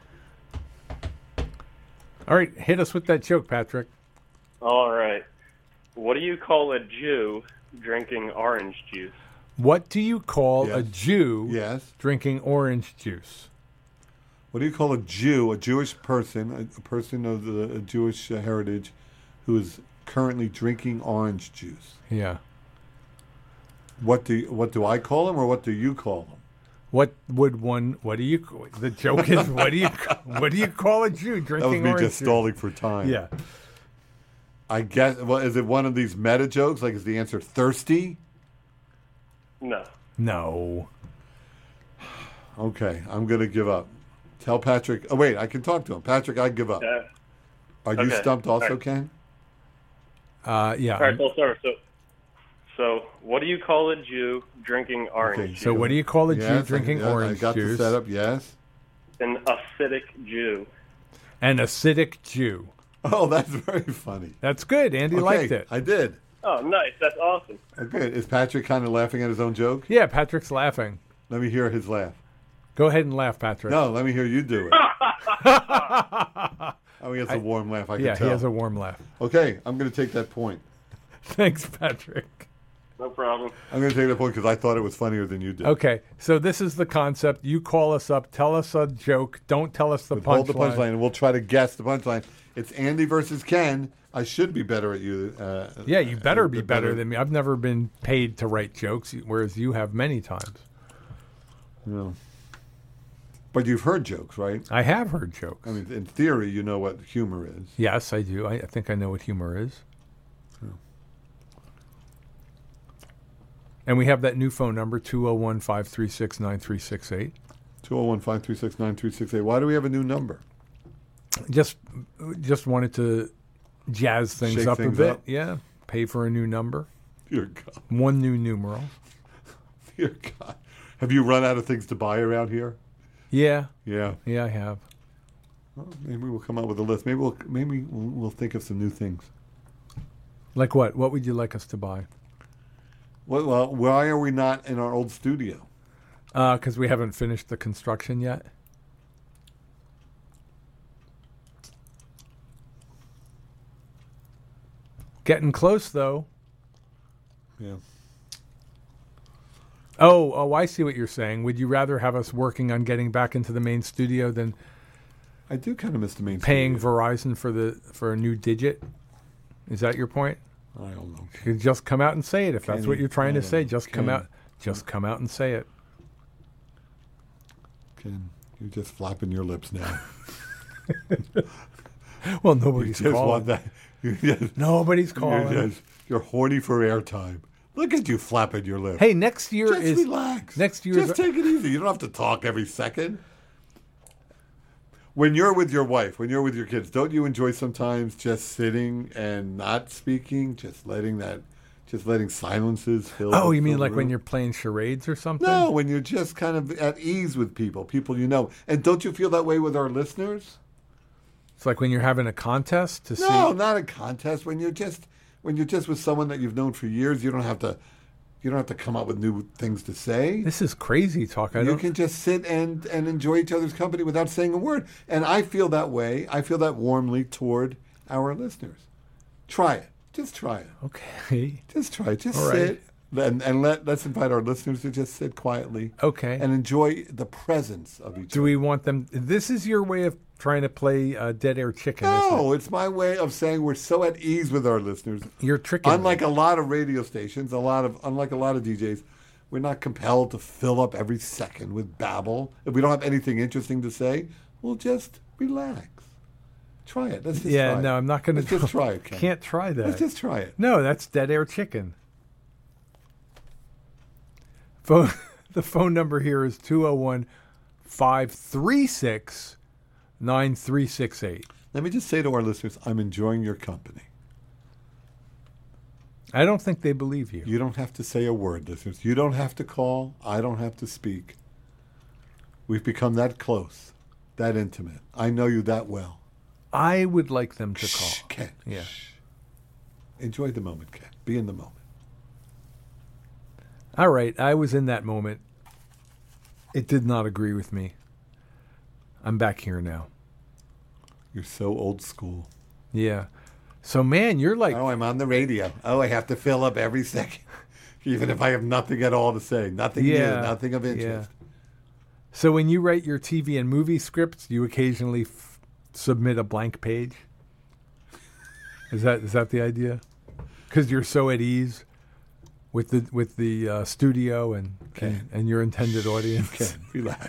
Speaker 1: All right, hit us with that joke, Patrick.
Speaker 5: All right. What do you call a Jew drinking orange juice?
Speaker 1: What do you call a
Speaker 2: Yes.
Speaker 1: Jew
Speaker 2: Yes.
Speaker 1: drinking orange juice?
Speaker 2: What do you call a Jew, a Jewish person, a, a person of the a Jewish uh, heritage, who is currently drinking orange juice?
Speaker 1: Yeah.
Speaker 2: What do you, what do I call him, or what do you call him?
Speaker 1: What would one? What do you? The joke is, what do you? What do you call a Jew
Speaker 2: That
Speaker 1: drinking
Speaker 2: was me
Speaker 1: orange
Speaker 2: just
Speaker 1: juice?
Speaker 2: stalling for time.
Speaker 1: Yeah.
Speaker 2: I guess. Well, is it one of these meta jokes? Like, is the answer thirsty?
Speaker 5: No.
Speaker 1: No.
Speaker 2: Okay, I'm gonna give up. Tell Patrick. Oh wait, I can talk to him. Patrick, I give up.
Speaker 5: Yeah.
Speaker 2: Are you
Speaker 5: okay.
Speaker 2: stumped also,
Speaker 5: All right.
Speaker 2: Ken?
Speaker 1: Uh, yeah.
Speaker 5: All right, so, sorry, so, so what do you call a Jew drinking orange
Speaker 2: Okay,
Speaker 5: juice?
Speaker 1: So what do you call a Jew
Speaker 2: Yes,
Speaker 1: drinking
Speaker 2: I, yeah,
Speaker 1: orange
Speaker 2: I got
Speaker 1: juice?
Speaker 2: the setup. Yes.
Speaker 5: An acidic Jew.
Speaker 1: An acidic Jew.
Speaker 2: Oh, that's very funny.
Speaker 1: That's good. Andy
Speaker 2: Okay,
Speaker 1: liked it.
Speaker 2: I did.
Speaker 5: Oh, nice. That's awesome.
Speaker 2: Okay, is Patrick kind of laughing at his own joke?
Speaker 1: Yeah, Patrick's laughing.
Speaker 2: Let me hear his laugh.
Speaker 1: Go ahead and laugh, Patrick.
Speaker 2: No, let me hear you do it. Oh, he has a warm laugh. I can
Speaker 1: yeah,
Speaker 2: tell.
Speaker 1: he has a warm laugh.
Speaker 2: Okay, I'm going to take that point.
Speaker 1: Thanks, Patrick.
Speaker 5: No problem.
Speaker 2: I'm going to take that point because I thought it was funnier than you did.
Speaker 1: Okay, so this is the concept. You call us up, tell us a joke. Don't tell us the
Speaker 2: Hold the
Speaker 1: punchline.
Speaker 2: punchline, and we'll try to guess the punchline. It's Andy versus Ken. I should be better at you. Uh,
Speaker 1: Yeah, you better
Speaker 2: uh,
Speaker 1: be better than me. I've never been paid to write jokes, whereas you have many times.
Speaker 2: No. But you've heard jokes, right?
Speaker 1: I have heard jokes.
Speaker 2: I mean, in theory, you know what humor is.
Speaker 1: Yes, I do. I, I think I know what humor is. And we have that new phone number, two oh one, five three six, nine three six eight.
Speaker 2: two oh one, five three six, nine three six eight. Why do we have a new number?
Speaker 1: Just just wanted to jazz things
Speaker 2: Shake
Speaker 1: up
Speaker 2: things
Speaker 1: a bit.
Speaker 2: up.
Speaker 1: Yeah. Pay for a new number.
Speaker 2: Dear God.
Speaker 1: One new numeral.
Speaker 2: Dear God. Have you run out of things to buy around here?
Speaker 1: Yeah.
Speaker 2: Yeah.
Speaker 1: Yeah, I have.
Speaker 2: Well, maybe we'll come up with a list. Maybe we'll maybe we'll, we'll think of some new things.
Speaker 1: Like what? What would you like us to buy?
Speaker 2: Well, well why are we not in our old studio?
Speaker 1: Because uh, we haven't finished the construction yet. Getting close, though.
Speaker 2: Yeah.
Speaker 1: Oh, oh, I see what you're saying. Would you rather have us working on getting back into the main studio than
Speaker 2: I do kind of miss the main
Speaker 1: paying
Speaker 2: studio.
Speaker 1: Verizon for the for a new digit? Is that your point?
Speaker 2: I don't know.
Speaker 1: You could just come out and say it if that's
Speaker 2: Kenny,
Speaker 1: what you're trying
Speaker 2: I
Speaker 1: to
Speaker 2: don't
Speaker 1: say.
Speaker 2: know.
Speaker 1: Just come
Speaker 2: Kenny.
Speaker 1: out. Just come out and say it.
Speaker 2: Ken, you're just flapping your lips now.
Speaker 1: Well,
Speaker 2: You
Speaker 1: nobody's
Speaker 2: just
Speaker 1: calling.
Speaker 2: want that. You just,
Speaker 1: Nobody's calling.
Speaker 2: You're, just, you're horny for airtime. Look at you flapping your lips.
Speaker 1: Hey, next year
Speaker 2: just
Speaker 1: is
Speaker 2: relax.
Speaker 1: next year
Speaker 2: Just
Speaker 1: is
Speaker 2: take it easy. You don't have to talk every second. When you're with your wife, when you're with your kids, don't you enjoy sometimes just sitting and not speaking, just letting that, just letting silences fill?
Speaker 1: Oh,
Speaker 2: the-
Speaker 1: you mean
Speaker 2: fill the
Speaker 1: like when
Speaker 2: room?
Speaker 1: you're playing charades or something?
Speaker 2: No, when you're just kind of at ease with people, people you know. And don't you feel that way with our listeners?
Speaker 1: It's like when you're having a contest to
Speaker 2: No,
Speaker 1: see.
Speaker 2: not a contest. When you're just when you're just with someone that you've known for years, you don't have to you don't have to come up with new things to say.
Speaker 1: This is crazy talk. I
Speaker 2: You
Speaker 1: don't.
Speaker 2: can just sit and, and enjoy each other's company without saying a word. And I feel that way. I feel that warmly toward our listeners. Try it. Just try it.
Speaker 1: Okay.
Speaker 2: Just try it. Just
Speaker 1: All right.
Speaker 2: sit and, and let, let's invite our listeners to just sit quietly
Speaker 1: Okay.
Speaker 2: and enjoy the presence of each
Speaker 1: Do
Speaker 2: other.
Speaker 1: we want them? This is your way of trying to play uh, dead air chicken. Isn't
Speaker 2: No, it's my way of saying we're so at ease with our listeners.
Speaker 1: it? You're tricking.
Speaker 2: Unlike
Speaker 1: me.
Speaker 2: a lot of radio stations, a lot of unlike a lot of D Js, we're not compelled to fill up every second with babble. If we don't have anything interesting to say, we'll just relax. Try it. Let's just
Speaker 1: yeah,
Speaker 2: try
Speaker 1: no,
Speaker 2: it.
Speaker 1: I'm not going to.
Speaker 2: Let's just try it, Ken.
Speaker 1: Can't try that.
Speaker 2: Let's just try it.
Speaker 1: No, that's dead air chicken. Phone. The phone number here is two oh one, five three six, nine three six eight.
Speaker 2: Let me just say to our listeners, I'm enjoying your company.
Speaker 1: I don't think they believe you.
Speaker 2: You don't have to say a word, listeners. You don't have to call. I don't have to speak. We've become that close, that intimate. I know you that well.
Speaker 1: I would like them to call.
Speaker 2: Shh, Ken.
Speaker 1: Yeah.
Speaker 2: Shh. Enjoy the moment, Ken. Be in the moment.
Speaker 1: All right, I was in that moment. It did not agree with me. I'm back here now.
Speaker 2: You're so old school.
Speaker 1: Yeah. So, man, you're like,
Speaker 2: Oh, I'm on the radio. Oh, I have to fill up every second, even if I have nothing at all to say, nothing
Speaker 1: Yeah,
Speaker 2: new, nothing of interest.
Speaker 1: so when you write your T V and movie scripts, you occasionally f- submit a blank page. Is that is that the idea? Because you're so at ease with the with the uh, studio and,
Speaker 2: Okay.
Speaker 1: and and your intended audience.
Speaker 2: Ken, relax.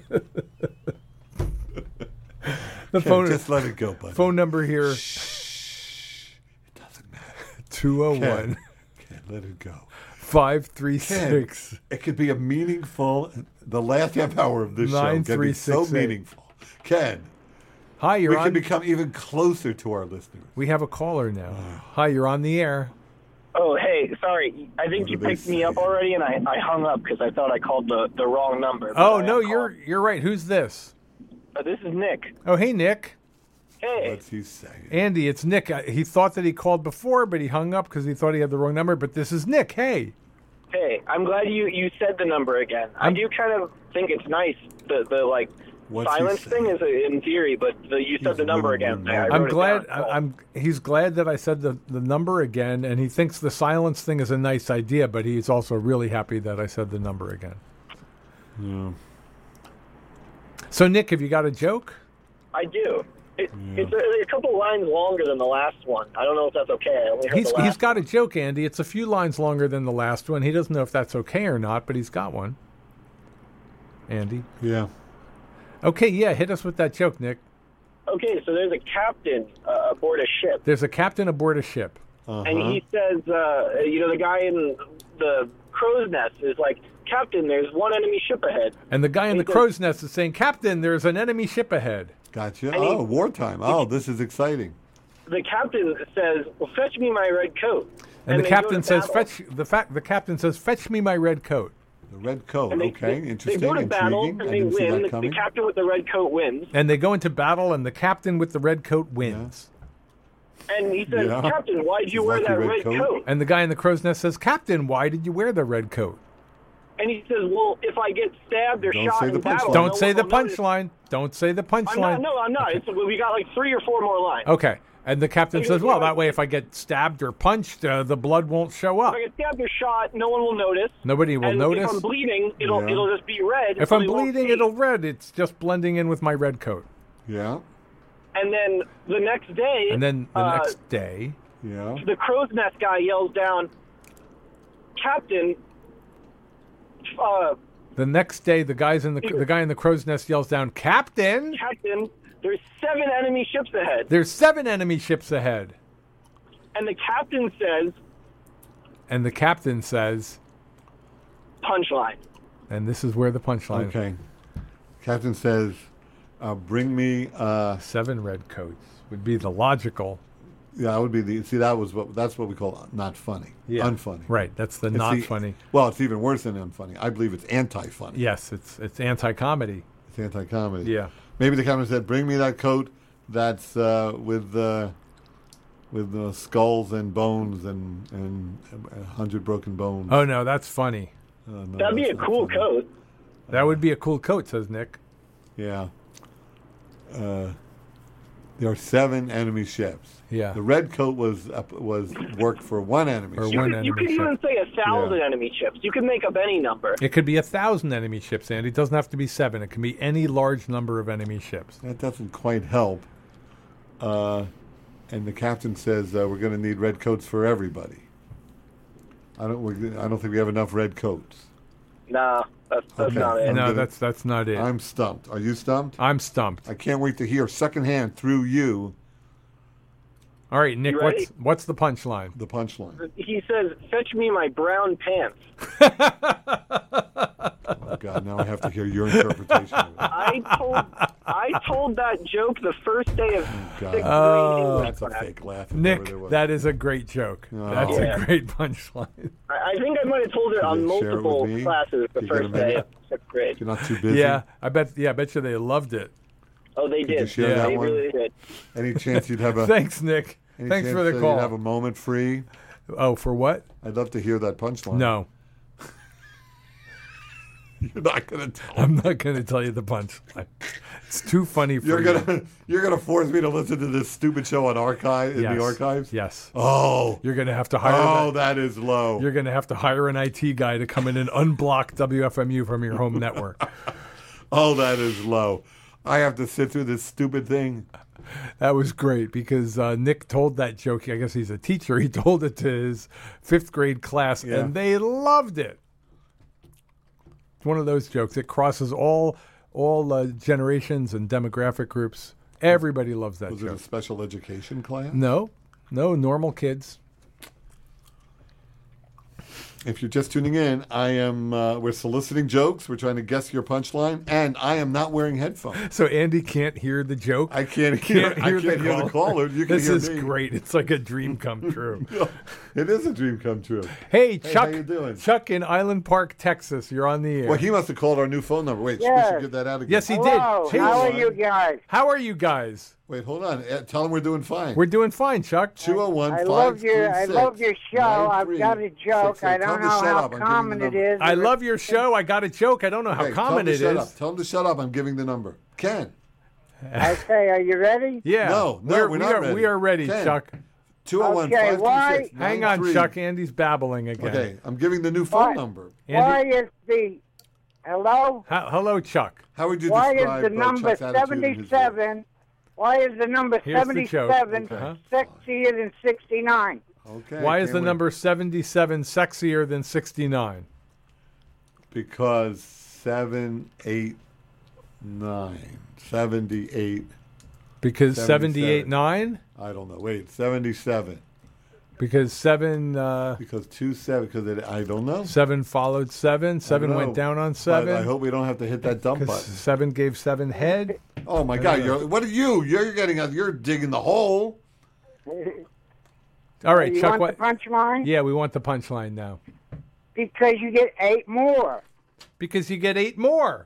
Speaker 1: The
Speaker 2: Ken,
Speaker 1: phone
Speaker 2: just let it go, buddy.
Speaker 1: phone number here
Speaker 2: Shh. It doesn't matter.
Speaker 1: two oh one,
Speaker 2: Ken, Ken, let it go.
Speaker 1: five three six.
Speaker 2: It could be a meaningful. The last half hour of this show
Speaker 1: Nine
Speaker 2: can
Speaker 1: three
Speaker 2: be so
Speaker 1: six eight.
Speaker 2: meaningful. Ken,
Speaker 1: Hi, you're
Speaker 2: we
Speaker 1: on.
Speaker 2: can become even closer to our listeners.
Speaker 1: we have a caller now. Hi, you're on the air.
Speaker 6: Oh, hey, sorry. I think
Speaker 2: What
Speaker 6: you
Speaker 2: do they
Speaker 6: picked me
Speaker 2: say?
Speaker 6: up already, and I, I hung up because I thought I called the, the wrong number. but
Speaker 1: Oh
Speaker 6: I
Speaker 1: no,
Speaker 6: am
Speaker 1: you're you're right. Who's this?
Speaker 6: calling- Uh, this is Nick.
Speaker 1: Oh, hey Nick.
Speaker 6: Hey.
Speaker 2: What's he saying?
Speaker 1: Andy, it's Nick. Uh, He thought that he called before, but he hung up because he thought he had the wrong number. But this is Nick. Hey.
Speaker 6: Hey, I'm glad you, you said the number again. i
Speaker 1: I'm-
Speaker 6: do kind of think it's nice, the, the like,
Speaker 2: What's he
Speaker 6: silence
Speaker 2: saying?
Speaker 6: thing is a, in theory, but the, you said
Speaker 2: He's
Speaker 6: the number
Speaker 2: winning
Speaker 6: again.
Speaker 2: the
Speaker 6: I- I
Speaker 2: number.
Speaker 1: I'm
Speaker 6: wrote it
Speaker 1: glad.
Speaker 6: down.
Speaker 1: I, I'm. He's glad that I said the, the number again, and he thinks the silence thing is a nice idea. But he's also really happy that I said the number again.
Speaker 2: Yeah.
Speaker 1: So Nick, have you got a joke?
Speaker 6: I do. It, It's a, a couple lines longer than the last one. I don't know if that's okay. I only heard
Speaker 1: He's
Speaker 6: the last
Speaker 1: he's got a joke, Andy. It's a few lines longer than the last one. He doesn't know if that's okay or not, but he's got one. Andy.
Speaker 2: Yeah.
Speaker 1: Okay, yeah, hit us with that joke, Nick.
Speaker 6: Okay, so there's a captain uh, aboard a ship.
Speaker 1: There's a captain aboard a ship.
Speaker 2: Uh-huh.
Speaker 6: And he says, uh, you know, the guy in the crow's nest is like, Captain, there's one enemy ship ahead.
Speaker 1: And the guy in
Speaker 6: He
Speaker 1: the
Speaker 6: says-
Speaker 1: crow's nest is saying, Captain, there's an enemy ship ahead.
Speaker 2: Gotcha.
Speaker 6: And he-
Speaker 2: Oh, wartime. Oh, this is exciting.
Speaker 6: The captain says, well, fetch me my red coat.
Speaker 1: And,
Speaker 6: And
Speaker 1: the
Speaker 6: they
Speaker 1: captain
Speaker 6: go to
Speaker 1: says,
Speaker 6: battle.
Speaker 1: "Fetch the fact." The captain says, "Fetch me my red coat."
Speaker 2: The red coat.
Speaker 6: And they,
Speaker 2: okay,
Speaker 6: they,
Speaker 2: interesting,
Speaker 6: They go to battle
Speaker 2: intriguing.
Speaker 6: and
Speaker 2: I
Speaker 6: they
Speaker 2: didn't see
Speaker 6: win.
Speaker 2: that
Speaker 6: The,
Speaker 2: coming.
Speaker 6: the captain with the red coat wins.
Speaker 1: And they go into battle, and the captain with the red coat wins.
Speaker 6: And he says,
Speaker 2: Yeah.
Speaker 6: Captain, why did you
Speaker 2: His
Speaker 6: wear
Speaker 2: lucky
Speaker 6: that
Speaker 2: red
Speaker 6: red
Speaker 2: coat.
Speaker 6: coat?
Speaker 1: And the guy in the crow's nest says, "Captain, why did you wear the red coat?"
Speaker 6: And he says, well, if I get stabbed or
Speaker 2: Don't
Speaker 6: shot
Speaker 2: say
Speaker 6: in
Speaker 2: the
Speaker 6: battle,
Speaker 2: punchline.
Speaker 1: Don't
Speaker 6: no
Speaker 1: say
Speaker 6: one
Speaker 1: the
Speaker 6: will notice.
Speaker 1: punchline. Don't say the
Speaker 6: I'm not.
Speaker 1: punchline.
Speaker 6: No, I'm not. It's, we got like three or four more lines.
Speaker 1: Okay. And the captain
Speaker 6: He
Speaker 1: says,
Speaker 6: goes,
Speaker 1: "Well,
Speaker 6: "Yeah,
Speaker 1: that way, if I get stabbed or punched, uh, the blood won't show up.
Speaker 6: If I get stabbed or shot, no one will notice.
Speaker 1: Nobody will
Speaker 6: and
Speaker 1: notice.
Speaker 6: If I'm bleeding, it'll
Speaker 2: Yeah.
Speaker 6: it'll just be red.
Speaker 1: If
Speaker 6: so
Speaker 1: I'm
Speaker 6: they won't
Speaker 1: bleeding,
Speaker 6: see.
Speaker 1: it'll red. It's just blending in with my red coat."
Speaker 2: Yeah,
Speaker 6: And then the next day,
Speaker 1: And then the
Speaker 6: uh,
Speaker 1: next day,
Speaker 2: yeah.
Speaker 6: the crow's nest guy yells down, "Captain, uh,
Speaker 1: the next day, the guys in the the guy in the crow's nest yells down, "Captain,
Speaker 6: Captain, there's seven enemy ships ahead."
Speaker 1: there's seven enemy ships ahead."
Speaker 6: And the captain says,
Speaker 1: And the captain says,
Speaker 6: "Punchline."
Speaker 1: and this is where the punchline.
Speaker 2: Okay. Captain says, uh, "Bring me." Uh,
Speaker 1: Seven red coats would be the logical.
Speaker 2: yeah, that would be the. See, that was what. That's what we call not funny. Unfunny.
Speaker 1: Right. That's the
Speaker 2: It's
Speaker 1: not
Speaker 2: the-
Speaker 1: funny.
Speaker 2: Well, it's even worse than unfunny. I believe it's anti-funny.
Speaker 1: Yes, it's it's anti-comedy.
Speaker 2: It's anti-comedy.
Speaker 1: Yeah.
Speaker 2: Maybe the captain said, "Bring me that coat that's uh, with uh, with uh, skulls and bones and and a hundred broken bones."
Speaker 1: Oh no, that's funny.
Speaker 2: Uh, no,
Speaker 6: That'd be a
Speaker 2: that's not
Speaker 6: cool
Speaker 2: funny.
Speaker 6: coat.
Speaker 1: That would be a cool coat, says Nick.
Speaker 2: Yeah. Uh, there are seven enemy ships.
Speaker 1: Yeah.
Speaker 2: The red coat was up, was worked for one enemy
Speaker 1: Or
Speaker 2: ship.
Speaker 6: You
Speaker 1: one
Speaker 6: could, you
Speaker 1: enemy
Speaker 6: could even
Speaker 1: ship.
Speaker 6: say a thousand
Speaker 2: Yeah.
Speaker 6: enemy ships. You could make up any number.
Speaker 1: It could be a thousand enemy ships, Andy. It doesn't have to be seven. It can be any large number of enemy ships.
Speaker 2: That doesn't quite help. Uh, and the captain says uh, we're going to need red coats for everybody. I don't. We're, I don't think we have enough red coats.
Speaker 6: Nah, that's, that's
Speaker 2: Okay.
Speaker 6: not it.
Speaker 2: I'm
Speaker 1: no,
Speaker 2: gonna-
Speaker 1: that's that's not it. I'm,
Speaker 2: I'm stumped. Are you stumped?
Speaker 1: stumped.
Speaker 2: I can't wait to hear secondhand through you
Speaker 1: All right, Nick.
Speaker 6: You ready?
Speaker 1: What's what's the punchline?
Speaker 2: the punchline.
Speaker 6: He says, "Fetch me my brown pants."
Speaker 2: Oh God! Now I have to hear your interpretation of it.
Speaker 6: I told I told that joke the first day of
Speaker 2: God.
Speaker 6: sixth
Speaker 1: Oh.
Speaker 6: grade English
Speaker 2: That's a
Speaker 6: class.
Speaker 2: fake laugh. if ever there
Speaker 1: Nick,
Speaker 2: was.
Speaker 1: that is a great joke.
Speaker 2: Oh.
Speaker 1: That's
Speaker 6: Yeah.
Speaker 1: a great punchline.
Speaker 6: I, I think I might have told it
Speaker 2: Could
Speaker 6: on
Speaker 2: you share it with
Speaker 6: multiple
Speaker 2: me?
Speaker 6: classes the
Speaker 2: You
Speaker 6: first
Speaker 2: gonna
Speaker 6: day
Speaker 2: make-
Speaker 6: of sixth grade.
Speaker 2: You're not too busy.
Speaker 1: Yeah, I bet. Yeah, I bet you they loved it.
Speaker 6: Oh, they
Speaker 2: you
Speaker 6: did.
Speaker 2: share
Speaker 1: that
Speaker 6: they
Speaker 2: one?
Speaker 6: really did.
Speaker 2: Any chance you'd have a?
Speaker 1: Thanks, Nick.
Speaker 2: any
Speaker 1: Thanks
Speaker 2: chance
Speaker 1: for the
Speaker 2: that
Speaker 1: call.
Speaker 2: You'd have a moment free.
Speaker 1: Oh, for what?
Speaker 2: I'd love to hear that punchline.
Speaker 1: No,
Speaker 2: You're not gonna tell.
Speaker 1: I'm not going to tell you the punchline. It's too funny for
Speaker 2: You're
Speaker 1: you.
Speaker 2: gonna you're gonna force me to listen to this stupid show on archive in
Speaker 1: Yes.
Speaker 2: the archives.
Speaker 1: Yes.
Speaker 2: Oh.
Speaker 1: You're going to have to hire.
Speaker 2: Oh,
Speaker 1: that-
Speaker 2: that is low.
Speaker 1: You're going to have to hire an I T guy to come in and unblock W F M U from your home network.
Speaker 2: Oh, that is low. I have to sit through this stupid thing.
Speaker 1: That was great because uh, Nick told that joke. I guess he's a teacher. He told it to his fifth grade class,
Speaker 2: Yeah.
Speaker 1: and they loved it. It's one of those jokes. It crosses all all uh, generations and demographic groups. Everybody loves that
Speaker 2: Was it
Speaker 1: joke.
Speaker 2: a special education class?
Speaker 1: No, no, normal kids.
Speaker 2: If you're just tuning in, I am. Uh, we're soliciting jokes. We're trying to guess your punchline, and I am not wearing headphones.
Speaker 1: So Andy can't hear the joke.
Speaker 2: I can't hear.
Speaker 1: Can't
Speaker 2: I
Speaker 1: hear,
Speaker 2: can't
Speaker 1: the,
Speaker 2: hear
Speaker 1: caller.
Speaker 2: the caller. You can
Speaker 1: this
Speaker 2: hear
Speaker 1: is
Speaker 2: me.
Speaker 1: great. It's like a dream come true.
Speaker 2: It is a dream come true.
Speaker 1: Hey, Chuck.
Speaker 2: how you doing?
Speaker 1: Chuck in Island Park, Texas. You're on the air.
Speaker 2: Well, he must have called our new phone number. Wait, we
Speaker 7: Yes.
Speaker 2: should give that out again.
Speaker 1: yes, he
Speaker 7: Hello,
Speaker 1: did.
Speaker 7: how are
Speaker 1: Hey,
Speaker 7: you guys?
Speaker 1: how are you guys?
Speaker 2: Wait, hold on. Uh, Tell him we're doing fine.
Speaker 1: We're doing fine, Chuck.
Speaker 2: two oh one
Speaker 7: I love your I love your show. I've got a joke. I don't know how common it is.
Speaker 1: I love your show. I got a joke. I don't know how
Speaker 2: Hey,
Speaker 1: common
Speaker 2: tell him
Speaker 1: it
Speaker 2: to shut
Speaker 1: is.
Speaker 2: Up. Tell him to shut up. I'm giving the number. Ken.
Speaker 7: Okay, are you ready?
Speaker 1: Yeah.
Speaker 2: No, no,
Speaker 1: we're,
Speaker 2: we're
Speaker 1: we
Speaker 2: not
Speaker 1: are,
Speaker 2: ready.
Speaker 1: We are ready,
Speaker 2: Ken.
Speaker 1: Chuck.
Speaker 2: two oh one,
Speaker 7: Okay,
Speaker 2: five
Speaker 7: why-
Speaker 2: two six,
Speaker 1: Hang
Speaker 2: nine
Speaker 1: on,
Speaker 2: three.
Speaker 1: Chuck. Andy's babbling again.
Speaker 2: Okay, I'm giving the new phone
Speaker 7: Why?
Speaker 2: number.
Speaker 7: Why
Speaker 1: Andy,
Speaker 7: is the hello?
Speaker 1: ha- hello, Chuck.
Speaker 2: How would you
Speaker 7: Why is
Speaker 2: describe
Speaker 7: the
Speaker 2: uh,
Speaker 7: number
Speaker 2: Chuck's attitude in his voice?
Speaker 7: seventy-seven? Why is the number
Speaker 1: Here's the joke.
Speaker 7: seventy-seven
Speaker 2: Okay.
Speaker 7: sexier than sixty-nine?
Speaker 2: Okay.
Speaker 1: Why is
Speaker 2: can't
Speaker 1: the
Speaker 2: wait.
Speaker 1: number seventy-seven sexier than sixty-nine?
Speaker 2: Because seven, eight, nine, seventy-eight.
Speaker 1: Because
Speaker 2: seventy-seven.
Speaker 1: seventy-eight nine?
Speaker 2: I don't know. Wait, seventy-seven.
Speaker 1: Because seven uh,
Speaker 2: Because two seven. Because it, I don't know.
Speaker 1: seven followed seven.
Speaker 2: I don't
Speaker 1: Seven went
Speaker 2: know.
Speaker 1: down on
Speaker 2: But
Speaker 1: seven.
Speaker 2: I hope we don't have to hit that dump
Speaker 1: 'Cause
Speaker 2: button.
Speaker 1: seven gave seven head.
Speaker 2: Oh my God! You're what are you? You're getting a, you're digging the hole.
Speaker 1: All right,
Speaker 7: you
Speaker 1: Chuck.
Speaker 7: want
Speaker 1: What?
Speaker 7: the punchline?
Speaker 1: Yeah, we want the punchline now.
Speaker 7: Because you get eight more.
Speaker 1: Because you get eight more.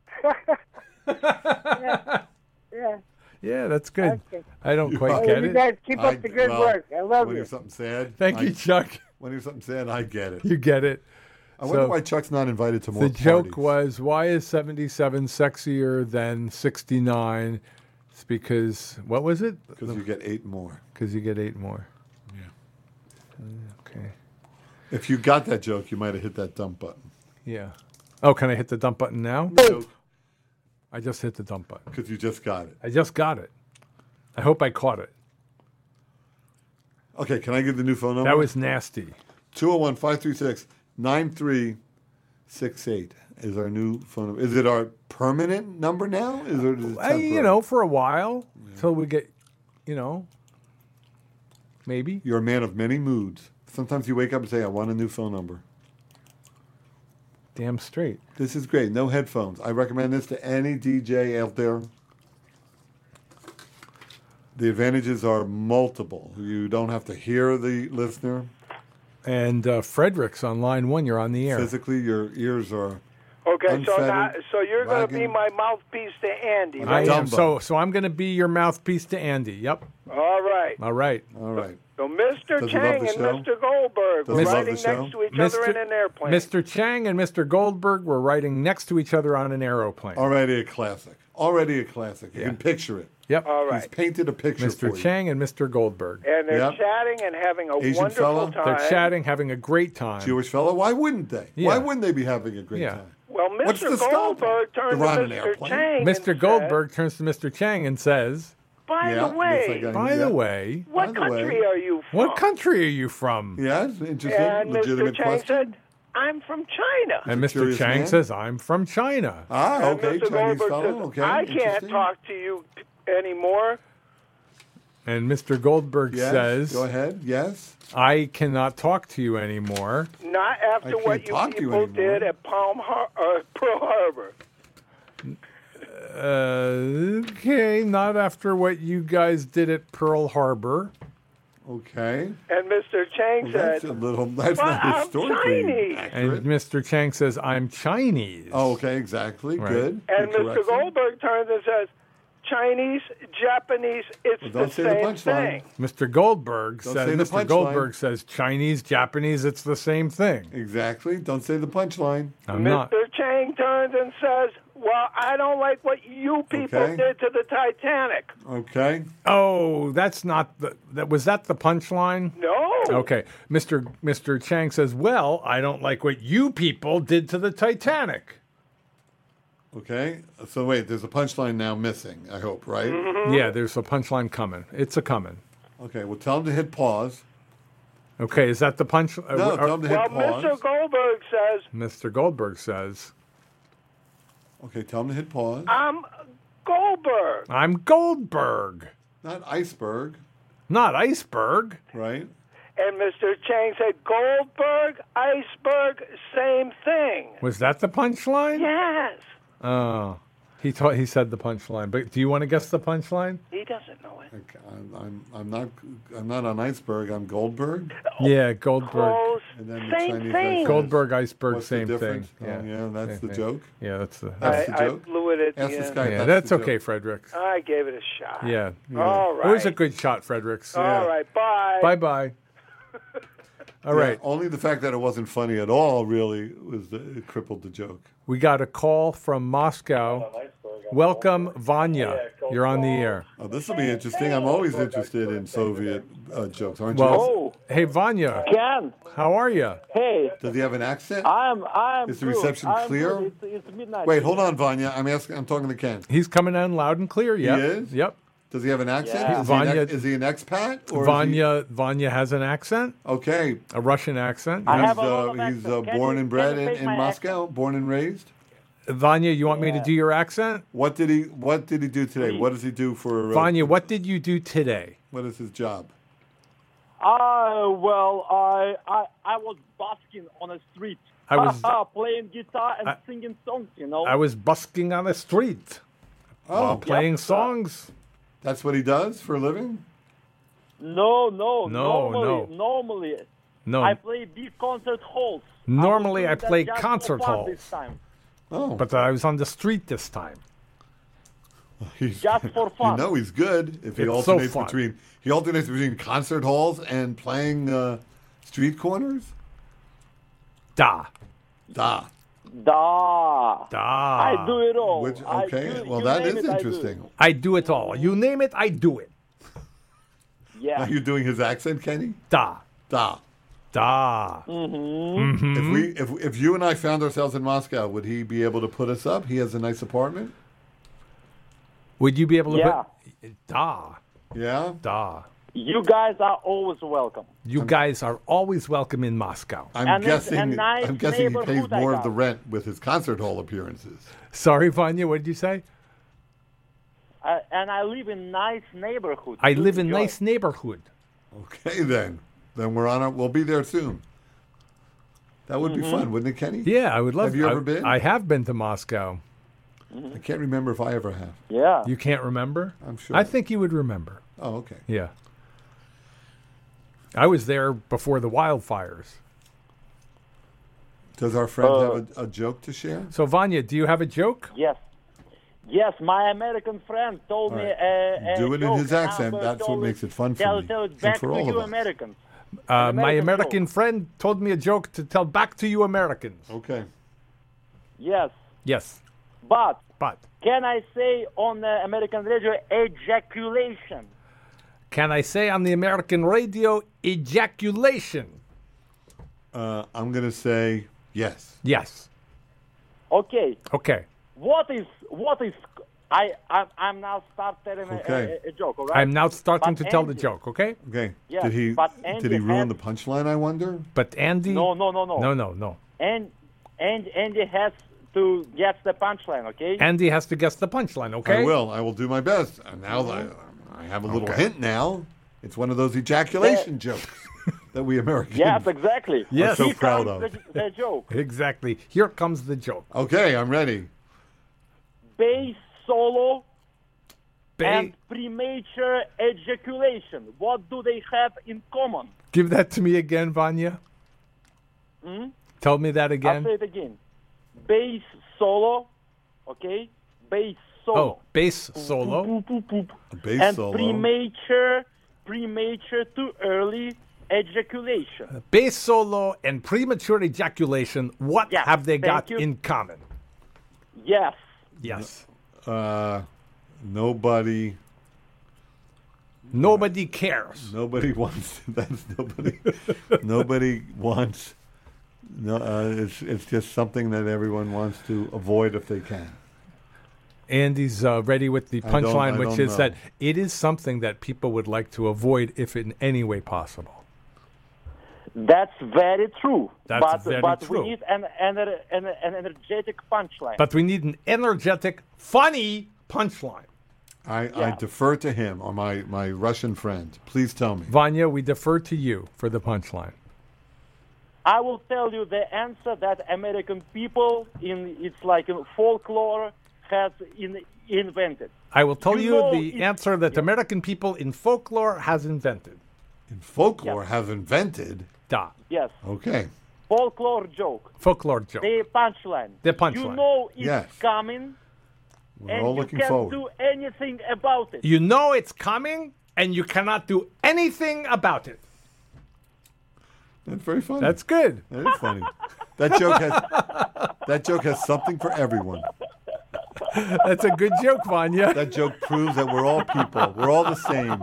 Speaker 7: yeah. yeah.
Speaker 1: Yeah, that's good.
Speaker 7: Okay.
Speaker 1: I don't quite
Speaker 7: Well,
Speaker 1: get
Speaker 7: you
Speaker 1: it.
Speaker 7: guys keep up
Speaker 2: I-
Speaker 7: the good
Speaker 2: well,
Speaker 7: work. I love
Speaker 2: When
Speaker 7: you.
Speaker 2: there's something sad.
Speaker 1: Thank
Speaker 2: I-
Speaker 1: you, Chuck.
Speaker 2: When there's something sad, I get it.
Speaker 1: You get it.
Speaker 2: I wonder
Speaker 1: So,
Speaker 2: why Chuck's not invited to more
Speaker 1: the joke
Speaker 2: parties.
Speaker 1: was, why is seventy-seven sexier than sixty-nine? It's because, what was it?
Speaker 2: Because you get eight more.
Speaker 1: Because you get eight more.
Speaker 2: Yeah.
Speaker 1: Okay.
Speaker 2: If you got that joke, you might have hit that dump button.
Speaker 1: Yeah. Oh, can I hit the dump button now?
Speaker 2: No,
Speaker 1: I just hit the dump button.
Speaker 2: because you just got it.
Speaker 1: I just got it. I hope I caught it.
Speaker 2: Okay, can I give the new phone number?
Speaker 1: That was nasty.
Speaker 2: two oh one, five three six, nine three six eight is our new phone number. Is it our permanent number now? Is it, is it
Speaker 1: I,
Speaker 2: temporary?
Speaker 1: you know, for a while, until we get, you know, maybe.
Speaker 2: You're a man of many moods. Sometimes you wake up and say, I want a new phone number.
Speaker 1: Damn straight.
Speaker 2: This is great. No headphones. I recommend this to any D J out there. The advantages are multiple. You don't have to hear the listener.
Speaker 1: And uh, Frederick's on line one. You're on the air.
Speaker 2: Physically, your ears are
Speaker 8: Okay, so
Speaker 2: unfettered,
Speaker 8: now, so you're going to be
Speaker 2: wagging.
Speaker 8: my mouthpiece to Andy,
Speaker 1: I
Speaker 8: right?
Speaker 1: am.
Speaker 2: Dumbo.
Speaker 1: So, so I'm going to be your mouthpiece to Andy. Yep.
Speaker 8: All right.
Speaker 1: All right.
Speaker 2: all right.
Speaker 8: So Mister
Speaker 2: Does he love
Speaker 8: Chang
Speaker 2: the
Speaker 8: and
Speaker 2: show?
Speaker 8: Mister Goldberg
Speaker 2: Does
Speaker 8: were
Speaker 2: he love
Speaker 8: riding
Speaker 2: the show?
Speaker 8: next to each other in an airplane.
Speaker 1: Mister Chang and Mister Goldberg were riding next to each other on an aeroplane.
Speaker 2: Already a classic. Already a classic. You
Speaker 1: Yeah.
Speaker 2: can picture it.
Speaker 1: Yep.
Speaker 8: All
Speaker 2: He's
Speaker 8: right.
Speaker 2: painted a picture
Speaker 1: Mister
Speaker 2: for you.
Speaker 1: Chang and Mister Goldberg.
Speaker 8: And they're
Speaker 2: Yep.
Speaker 8: chatting and having a
Speaker 2: Asian
Speaker 8: wonderful
Speaker 2: fella?
Speaker 8: time.
Speaker 1: They're chatting, having a great time.
Speaker 2: Jewish fellow. Why wouldn't they?
Speaker 1: Yeah.
Speaker 2: Why wouldn't they be having a great
Speaker 1: Yeah.
Speaker 2: time?
Speaker 8: Well,
Speaker 2: What's
Speaker 8: Mister
Speaker 2: the stop?
Speaker 8: Goldberg turned
Speaker 2: They're on
Speaker 8: to
Speaker 2: an
Speaker 8: Mister
Speaker 2: airplane.
Speaker 8: Chang
Speaker 1: Mister
Speaker 8: and
Speaker 1: Goldberg turns to Mister Chang and says,
Speaker 8: said, By
Speaker 2: Yeah,
Speaker 8: the
Speaker 2: looks
Speaker 8: way,
Speaker 2: like a-
Speaker 1: by
Speaker 2: Yeah.
Speaker 1: the way,
Speaker 8: what
Speaker 2: By the way,
Speaker 8: country are you from?
Speaker 1: what country are you from?
Speaker 2: Yeah, it's an interesting,
Speaker 8: And Mister
Speaker 2: legitimate
Speaker 8: Chang
Speaker 2: question.
Speaker 8: said, I'm from China.
Speaker 1: And Mister
Speaker 2: Curious
Speaker 1: Chang
Speaker 2: man?
Speaker 1: says, I'm from China.
Speaker 2: ah,
Speaker 8: And
Speaker 2: okay,
Speaker 8: Mister
Speaker 2: Chinese
Speaker 8: Goldberg
Speaker 2: fellow.
Speaker 8: says,
Speaker 2: Okay,
Speaker 8: I can't
Speaker 2: interesting.
Speaker 8: talk to you anymore.
Speaker 1: And Mister Goldberg
Speaker 2: Yes,
Speaker 1: says,
Speaker 2: go ahead. Yes.
Speaker 1: I cannot talk to you anymore.
Speaker 8: Not after
Speaker 2: I
Speaker 8: what
Speaker 2: can't
Speaker 8: you
Speaker 2: talk to you
Speaker 8: people
Speaker 2: anymore.
Speaker 8: did at Palm Har- uh, Pearl Harbor.
Speaker 1: Uh, okay, not after what you guys did at Pearl Harbor.
Speaker 2: Okay.
Speaker 8: And Mister Chang
Speaker 2: Well,
Speaker 8: said,
Speaker 2: that's a little. That's
Speaker 8: "But
Speaker 2: not
Speaker 8: I'm
Speaker 2: historically
Speaker 8: Chinese."
Speaker 2: accurate.
Speaker 1: And Mister Chang says, I'm Chinese.
Speaker 2: Oh, okay, exactly.
Speaker 1: Right.
Speaker 2: Good.
Speaker 8: and
Speaker 2: Good
Speaker 8: Mister
Speaker 2: correction.
Speaker 8: Goldberg turns and says, Chinese, Japanese, it's
Speaker 2: Well,
Speaker 8: the
Speaker 2: don't say the
Speaker 8: same
Speaker 2: punchline.
Speaker 8: thing.
Speaker 1: Mister Goldberg
Speaker 2: Don't
Speaker 1: says,
Speaker 2: say the
Speaker 1: Mister
Speaker 2: punchline.
Speaker 1: Goldberg says, Chinese, Japanese, it's the same thing.
Speaker 2: Exactly. Don't say the punchline.
Speaker 1: I'm not.
Speaker 8: Mister Chang turns and says, well, I don't like what you people
Speaker 2: Okay.
Speaker 8: did to the Titanic.
Speaker 2: Okay.
Speaker 1: Oh, that's not the, that was that the punchline?
Speaker 8: No.
Speaker 1: Okay. Mister Mister Chang says, well, I don't like what you people did to the Titanic.
Speaker 2: Okay. So wait, there's a punchline now missing. I hope, right?
Speaker 8: Mm-hmm.
Speaker 1: Yeah, there's a punchline coming. It's a coming.
Speaker 2: Okay. Well, tell him to hit pause.
Speaker 1: Okay, is that the punch?
Speaker 2: No,
Speaker 1: uh,
Speaker 2: tell him to hit
Speaker 8: Well,
Speaker 2: pause.
Speaker 8: Mister Goldberg says,
Speaker 1: Mister Goldberg says,
Speaker 2: Okay, tell him to hit pause.
Speaker 8: I'm Goldberg.
Speaker 1: I'm Goldberg,
Speaker 2: Not iceberg,
Speaker 1: not iceberg.
Speaker 2: right?
Speaker 8: And Mister Chang said, Goldberg, iceberg, same thing.
Speaker 1: Was that the punchline?
Speaker 8: Yes.
Speaker 1: Oh, he taught. He said the punchline. But do you want to guess the punchline?
Speaker 8: He doesn't know it.
Speaker 2: Okay, I'm, I'm, I'm not, I'm not on iceberg. I'm Goldberg.
Speaker 1: Yeah, Goldberg.
Speaker 8: Close.
Speaker 2: And then the
Speaker 8: Same
Speaker 2: Chinese
Speaker 8: thing.
Speaker 2: accent.
Speaker 1: Goldberg, iceberg,
Speaker 2: What's the
Speaker 1: same thing.
Speaker 2: difference? Oh, yeah, that's
Speaker 1: same
Speaker 2: the
Speaker 1: thing.
Speaker 2: joke.
Speaker 1: Yeah, that's the.
Speaker 2: That's
Speaker 8: I,
Speaker 2: the
Speaker 8: I
Speaker 2: joke.
Speaker 8: blew it at
Speaker 2: Ask
Speaker 8: the
Speaker 2: this
Speaker 8: end.
Speaker 2: guy.
Speaker 1: yeah,
Speaker 2: that's
Speaker 1: that's
Speaker 2: the
Speaker 1: okay,
Speaker 2: joke.
Speaker 1: Fredericks.
Speaker 8: I gave it a shot.
Speaker 1: Yeah. yeah.
Speaker 8: All
Speaker 1: It was a
Speaker 8: right.
Speaker 1: good shot, Fredericks.
Speaker 8: All right. Bye.
Speaker 1: Bye bye. All
Speaker 2: Yeah,
Speaker 1: right.
Speaker 2: only the fact that it wasn't funny at all really was the, it crippled the joke.
Speaker 1: We got a call from Moscow. Welcome, Vanya. You're on the air.
Speaker 2: Oh, this will be interesting. I'm always interested in Soviet uh, jokes, aren't you?
Speaker 1: Well, hey, Vanya.
Speaker 9: Ken,
Speaker 1: How are you?
Speaker 9: hey,
Speaker 2: Does he have an accent?
Speaker 9: I'm I'm.
Speaker 2: Is the
Speaker 9: good.
Speaker 2: reception
Speaker 9: I'm
Speaker 2: clear?
Speaker 9: good. It's, it's midnight.
Speaker 2: Wait, hold on, Vanya. I'm asking. I'm talking to Ken.
Speaker 1: He's coming in loud and clear. Yep.
Speaker 2: He is?
Speaker 1: Yep.
Speaker 2: Does he have an accent?
Speaker 9: Yeah.
Speaker 2: Is, he an
Speaker 1: Vanya-
Speaker 2: ex, is he an expat? Or is
Speaker 1: Vanya Vanya has an accent,
Speaker 2: he, okay.
Speaker 1: a Russian accent.
Speaker 9: I
Speaker 1: Yes.
Speaker 9: have
Speaker 2: He's,
Speaker 9: a lot
Speaker 2: uh,
Speaker 9: of
Speaker 2: he's
Speaker 9: accents.
Speaker 2: uh,
Speaker 9: Can
Speaker 2: born
Speaker 9: you-
Speaker 2: and bred
Speaker 9: can you
Speaker 2: in,
Speaker 9: fake
Speaker 2: in
Speaker 9: my
Speaker 2: Moscow. Born and raised.
Speaker 1: Vanya, you want me to
Speaker 9: Yeah.
Speaker 1: do your accent?
Speaker 2: What did he What did he do today? What does he do for? Uh,
Speaker 1: Vanya, what did you do today?
Speaker 2: What is his job?
Speaker 9: Uh, well, I I I was busking on a street.
Speaker 1: I was-
Speaker 9: playing guitar and
Speaker 1: I-
Speaker 9: singing songs. You know.
Speaker 1: I was busking on the street
Speaker 2: Oh,
Speaker 1: while playing songs.
Speaker 2: that's what he does for a living.
Speaker 9: No, no,
Speaker 1: No,
Speaker 9: normally,
Speaker 1: no.
Speaker 9: normally,
Speaker 1: No.
Speaker 9: I play big concert halls.
Speaker 1: Normally I
Speaker 9: I, was doing
Speaker 1: play
Speaker 9: that just
Speaker 1: concert
Speaker 9: for fun
Speaker 1: halls.
Speaker 9: This time.
Speaker 2: Oh,
Speaker 1: But I was on the street this time.
Speaker 2: he's,
Speaker 9: Just for fun.
Speaker 2: You know he's good if he
Speaker 1: It's so
Speaker 2: alternates
Speaker 1: fun.
Speaker 2: between he alternates between concert halls and playing uh, street corners.
Speaker 1: Da.
Speaker 2: Da.
Speaker 9: Da.
Speaker 1: Da.
Speaker 9: I do it all.
Speaker 2: Which
Speaker 9: I
Speaker 2: okay,
Speaker 9: do-
Speaker 2: well
Speaker 9: you
Speaker 2: that
Speaker 9: name
Speaker 2: is
Speaker 9: it, I do.
Speaker 2: interesting.
Speaker 1: I do it all. You name it, I do it.
Speaker 9: Yeah.
Speaker 2: Are you doing his accent, Kenny?
Speaker 1: Da.
Speaker 2: Da.
Speaker 1: Da.
Speaker 9: Mm-hmm.
Speaker 2: If we if if you and I found ourselves in Moscow, would he be able to put us up? He has a nice apartment.
Speaker 1: Would you be able to
Speaker 9: Yeah.
Speaker 1: put Da.
Speaker 2: Yeah.
Speaker 1: Da.
Speaker 9: You guys are always welcome.
Speaker 1: You guys are always welcome in Moscow.
Speaker 2: I'm
Speaker 9: And it's a
Speaker 2: guessing.
Speaker 9: nice
Speaker 2: I'm guessing he pays
Speaker 9: neighborhood I
Speaker 2: more of
Speaker 9: got.
Speaker 2: the rent with his concert hall appearances.
Speaker 1: Sorry, Vanya, what did you say?
Speaker 9: Uh, and I live in nice neighborhood.
Speaker 1: I
Speaker 9: You
Speaker 1: live in
Speaker 9: enjoy.
Speaker 1: nice neighborhood.
Speaker 2: Okay, then. Then we're on. Our, we'll be there soon. That would be fun, wouldn't it, Kenny?
Speaker 1: Yeah, I would love
Speaker 2: Have you
Speaker 1: I-
Speaker 2: ever been?
Speaker 1: I have been to Moscow.
Speaker 2: I can't remember if I ever have.
Speaker 9: Yeah.
Speaker 1: You can't remember?
Speaker 2: I'm sure.
Speaker 1: I think you would remember.
Speaker 2: Oh, okay.
Speaker 1: Yeah. I was there before the wildfires.
Speaker 2: Does our friend
Speaker 9: Uh,
Speaker 2: have a, a joke to share?
Speaker 1: So, Vanya, do you have a joke?
Speaker 9: Yes. Yes, my American friend told me
Speaker 2: All right.
Speaker 9: a, a
Speaker 2: Do it in
Speaker 9: joke,
Speaker 2: his
Speaker 9: and I'm
Speaker 2: accent.
Speaker 9: gonna
Speaker 2: That's what
Speaker 9: tell
Speaker 2: makes it fun for
Speaker 9: tell,
Speaker 2: me
Speaker 9: Tell it
Speaker 2: and
Speaker 9: back
Speaker 2: for
Speaker 9: to
Speaker 2: all
Speaker 9: you
Speaker 2: of us.
Speaker 9: Americans.
Speaker 1: Uh, my
Speaker 9: American
Speaker 1: American
Speaker 9: joke.
Speaker 1: friend told me a joke to tell back to you Americans.
Speaker 2: Okay.
Speaker 9: Yes.
Speaker 1: Yes,
Speaker 9: But
Speaker 1: but
Speaker 9: can I say on the American radio ejaculation?
Speaker 1: can I say on the American radio ejaculation?
Speaker 2: Uh, I'm going to say yes.
Speaker 1: Yes.
Speaker 9: Okay.
Speaker 1: Okay.
Speaker 9: What is what is I I'm, I'm now start telling a-
Speaker 2: Okay.
Speaker 9: a, a, joke, all right?
Speaker 1: I'm now starting
Speaker 9: But
Speaker 1: to tell the
Speaker 9: Andy-
Speaker 1: joke, okay?
Speaker 2: Okay.
Speaker 9: Yeah,
Speaker 2: did he
Speaker 9: but
Speaker 2: did
Speaker 9: Andy
Speaker 2: he ruin
Speaker 9: had-
Speaker 2: the punchline, I wonder?
Speaker 1: But Andy...
Speaker 9: No, no, no, no.
Speaker 1: No, no, no.
Speaker 9: And and Andy has to get the punchline, okay?
Speaker 1: Andy has to guess the punchline, okay?
Speaker 2: I will. I will do my best. And now that I, I have a little
Speaker 1: Okay.
Speaker 2: hint now. It's one of those ejaculation jokes that we Americans
Speaker 9: Yes, exactly.
Speaker 1: Yes.
Speaker 2: are so
Speaker 9: Here
Speaker 2: proud
Speaker 9: comes
Speaker 2: of.
Speaker 9: The, the joke.
Speaker 1: Exactly. Here comes the joke.
Speaker 2: Okay, I'm ready.
Speaker 9: Bass solo
Speaker 1: Ba-
Speaker 9: and premature ejaculation. What do they have in common?
Speaker 1: Give that to me again, Vanya.
Speaker 9: Hmm?
Speaker 1: Tell me that
Speaker 9: I'll
Speaker 1: again.
Speaker 9: say it again. Bass solo, okay? Bass solo.
Speaker 1: Oh, bass solo.
Speaker 9: Boop, boop, boop, boop.
Speaker 2: A bass
Speaker 9: And
Speaker 2: solo.
Speaker 9: premature, premature to early ejaculation.
Speaker 1: Bass solo and premature ejaculation. What
Speaker 9: Yeah,
Speaker 1: have they
Speaker 9: thank
Speaker 1: got
Speaker 9: you.
Speaker 1: in common?
Speaker 9: Yes.
Speaker 1: Yes.
Speaker 2: Uh, nobody.
Speaker 1: Nobody cares.
Speaker 2: Nobody wants. That's nobody. Nobody wants. No, uh, it's it's just something that everyone wants to avoid if they can.
Speaker 1: Andy's uh, ready with the
Speaker 2: I don't-
Speaker 1: punchline,
Speaker 2: I
Speaker 1: which
Speaker 2: don't
Speaker 1: is
Speaker 2: know.
Speaker 1: that it is something that people would like to avoid if in any way possible.
Speaker 9: That's very true.
Speaker 1: That's
Speaker 9: but
Speaker 1: very
Speaker 9: but
Speaker 1: true.
Speaker 9: we need an, an, an, an energetic punchline.
Speaker 1: But we need an energetic, funny punchline.
Speaker 2: I, I
Speaker 9: Yeah.
Speaker 2: defer to him or my, my Russian friend. Please tell me.
Speaker 1: Vanya, we defer to you for the punchline.
Speaker 9: I will tell you the answer that American people in it's like in folklore has in, invented.
Speaker 1: I will tell
Speaker 9: You
Speaker 1: you,
Speaker 9: know
Speaker 1: the
Speaker 9: it-
Speaker 1: answer that American people in folklore has invented.
Speaker 2: In folklore,
Speaker 9: Yeah.
Speaker 2: have invented.
Speaker 1: Da.
Speaker 9: Yes,
Speaker 2: Okay.
Speaker 9: folklore joke.
Speaker 1: Folklore joke.
Speaker 9: The punchline.
Speaker 1: The punchline.
Speaker 9: You know it's
Speaker 2: Yes.
Speaker 9: coming,
Speaker 2: We're
Speaker 9: and
Speaker 2: all
Speaker 9: you
Speaker 2: looking
Speaker 9: can't
Speaker 2: forward.
Speaker 9: do anything about it.
Speaker 1: You know it's coming, and you cannot do anything about it.
Speaker 2: That's very funny.
Speaker 1: That's good.
Speaker 2: That is funny. That joke has that joke has something for everyone.
Speaker 1: That's a good joke, Vanya.
Speaker 2: That joke proves that we're all people. We're all the same.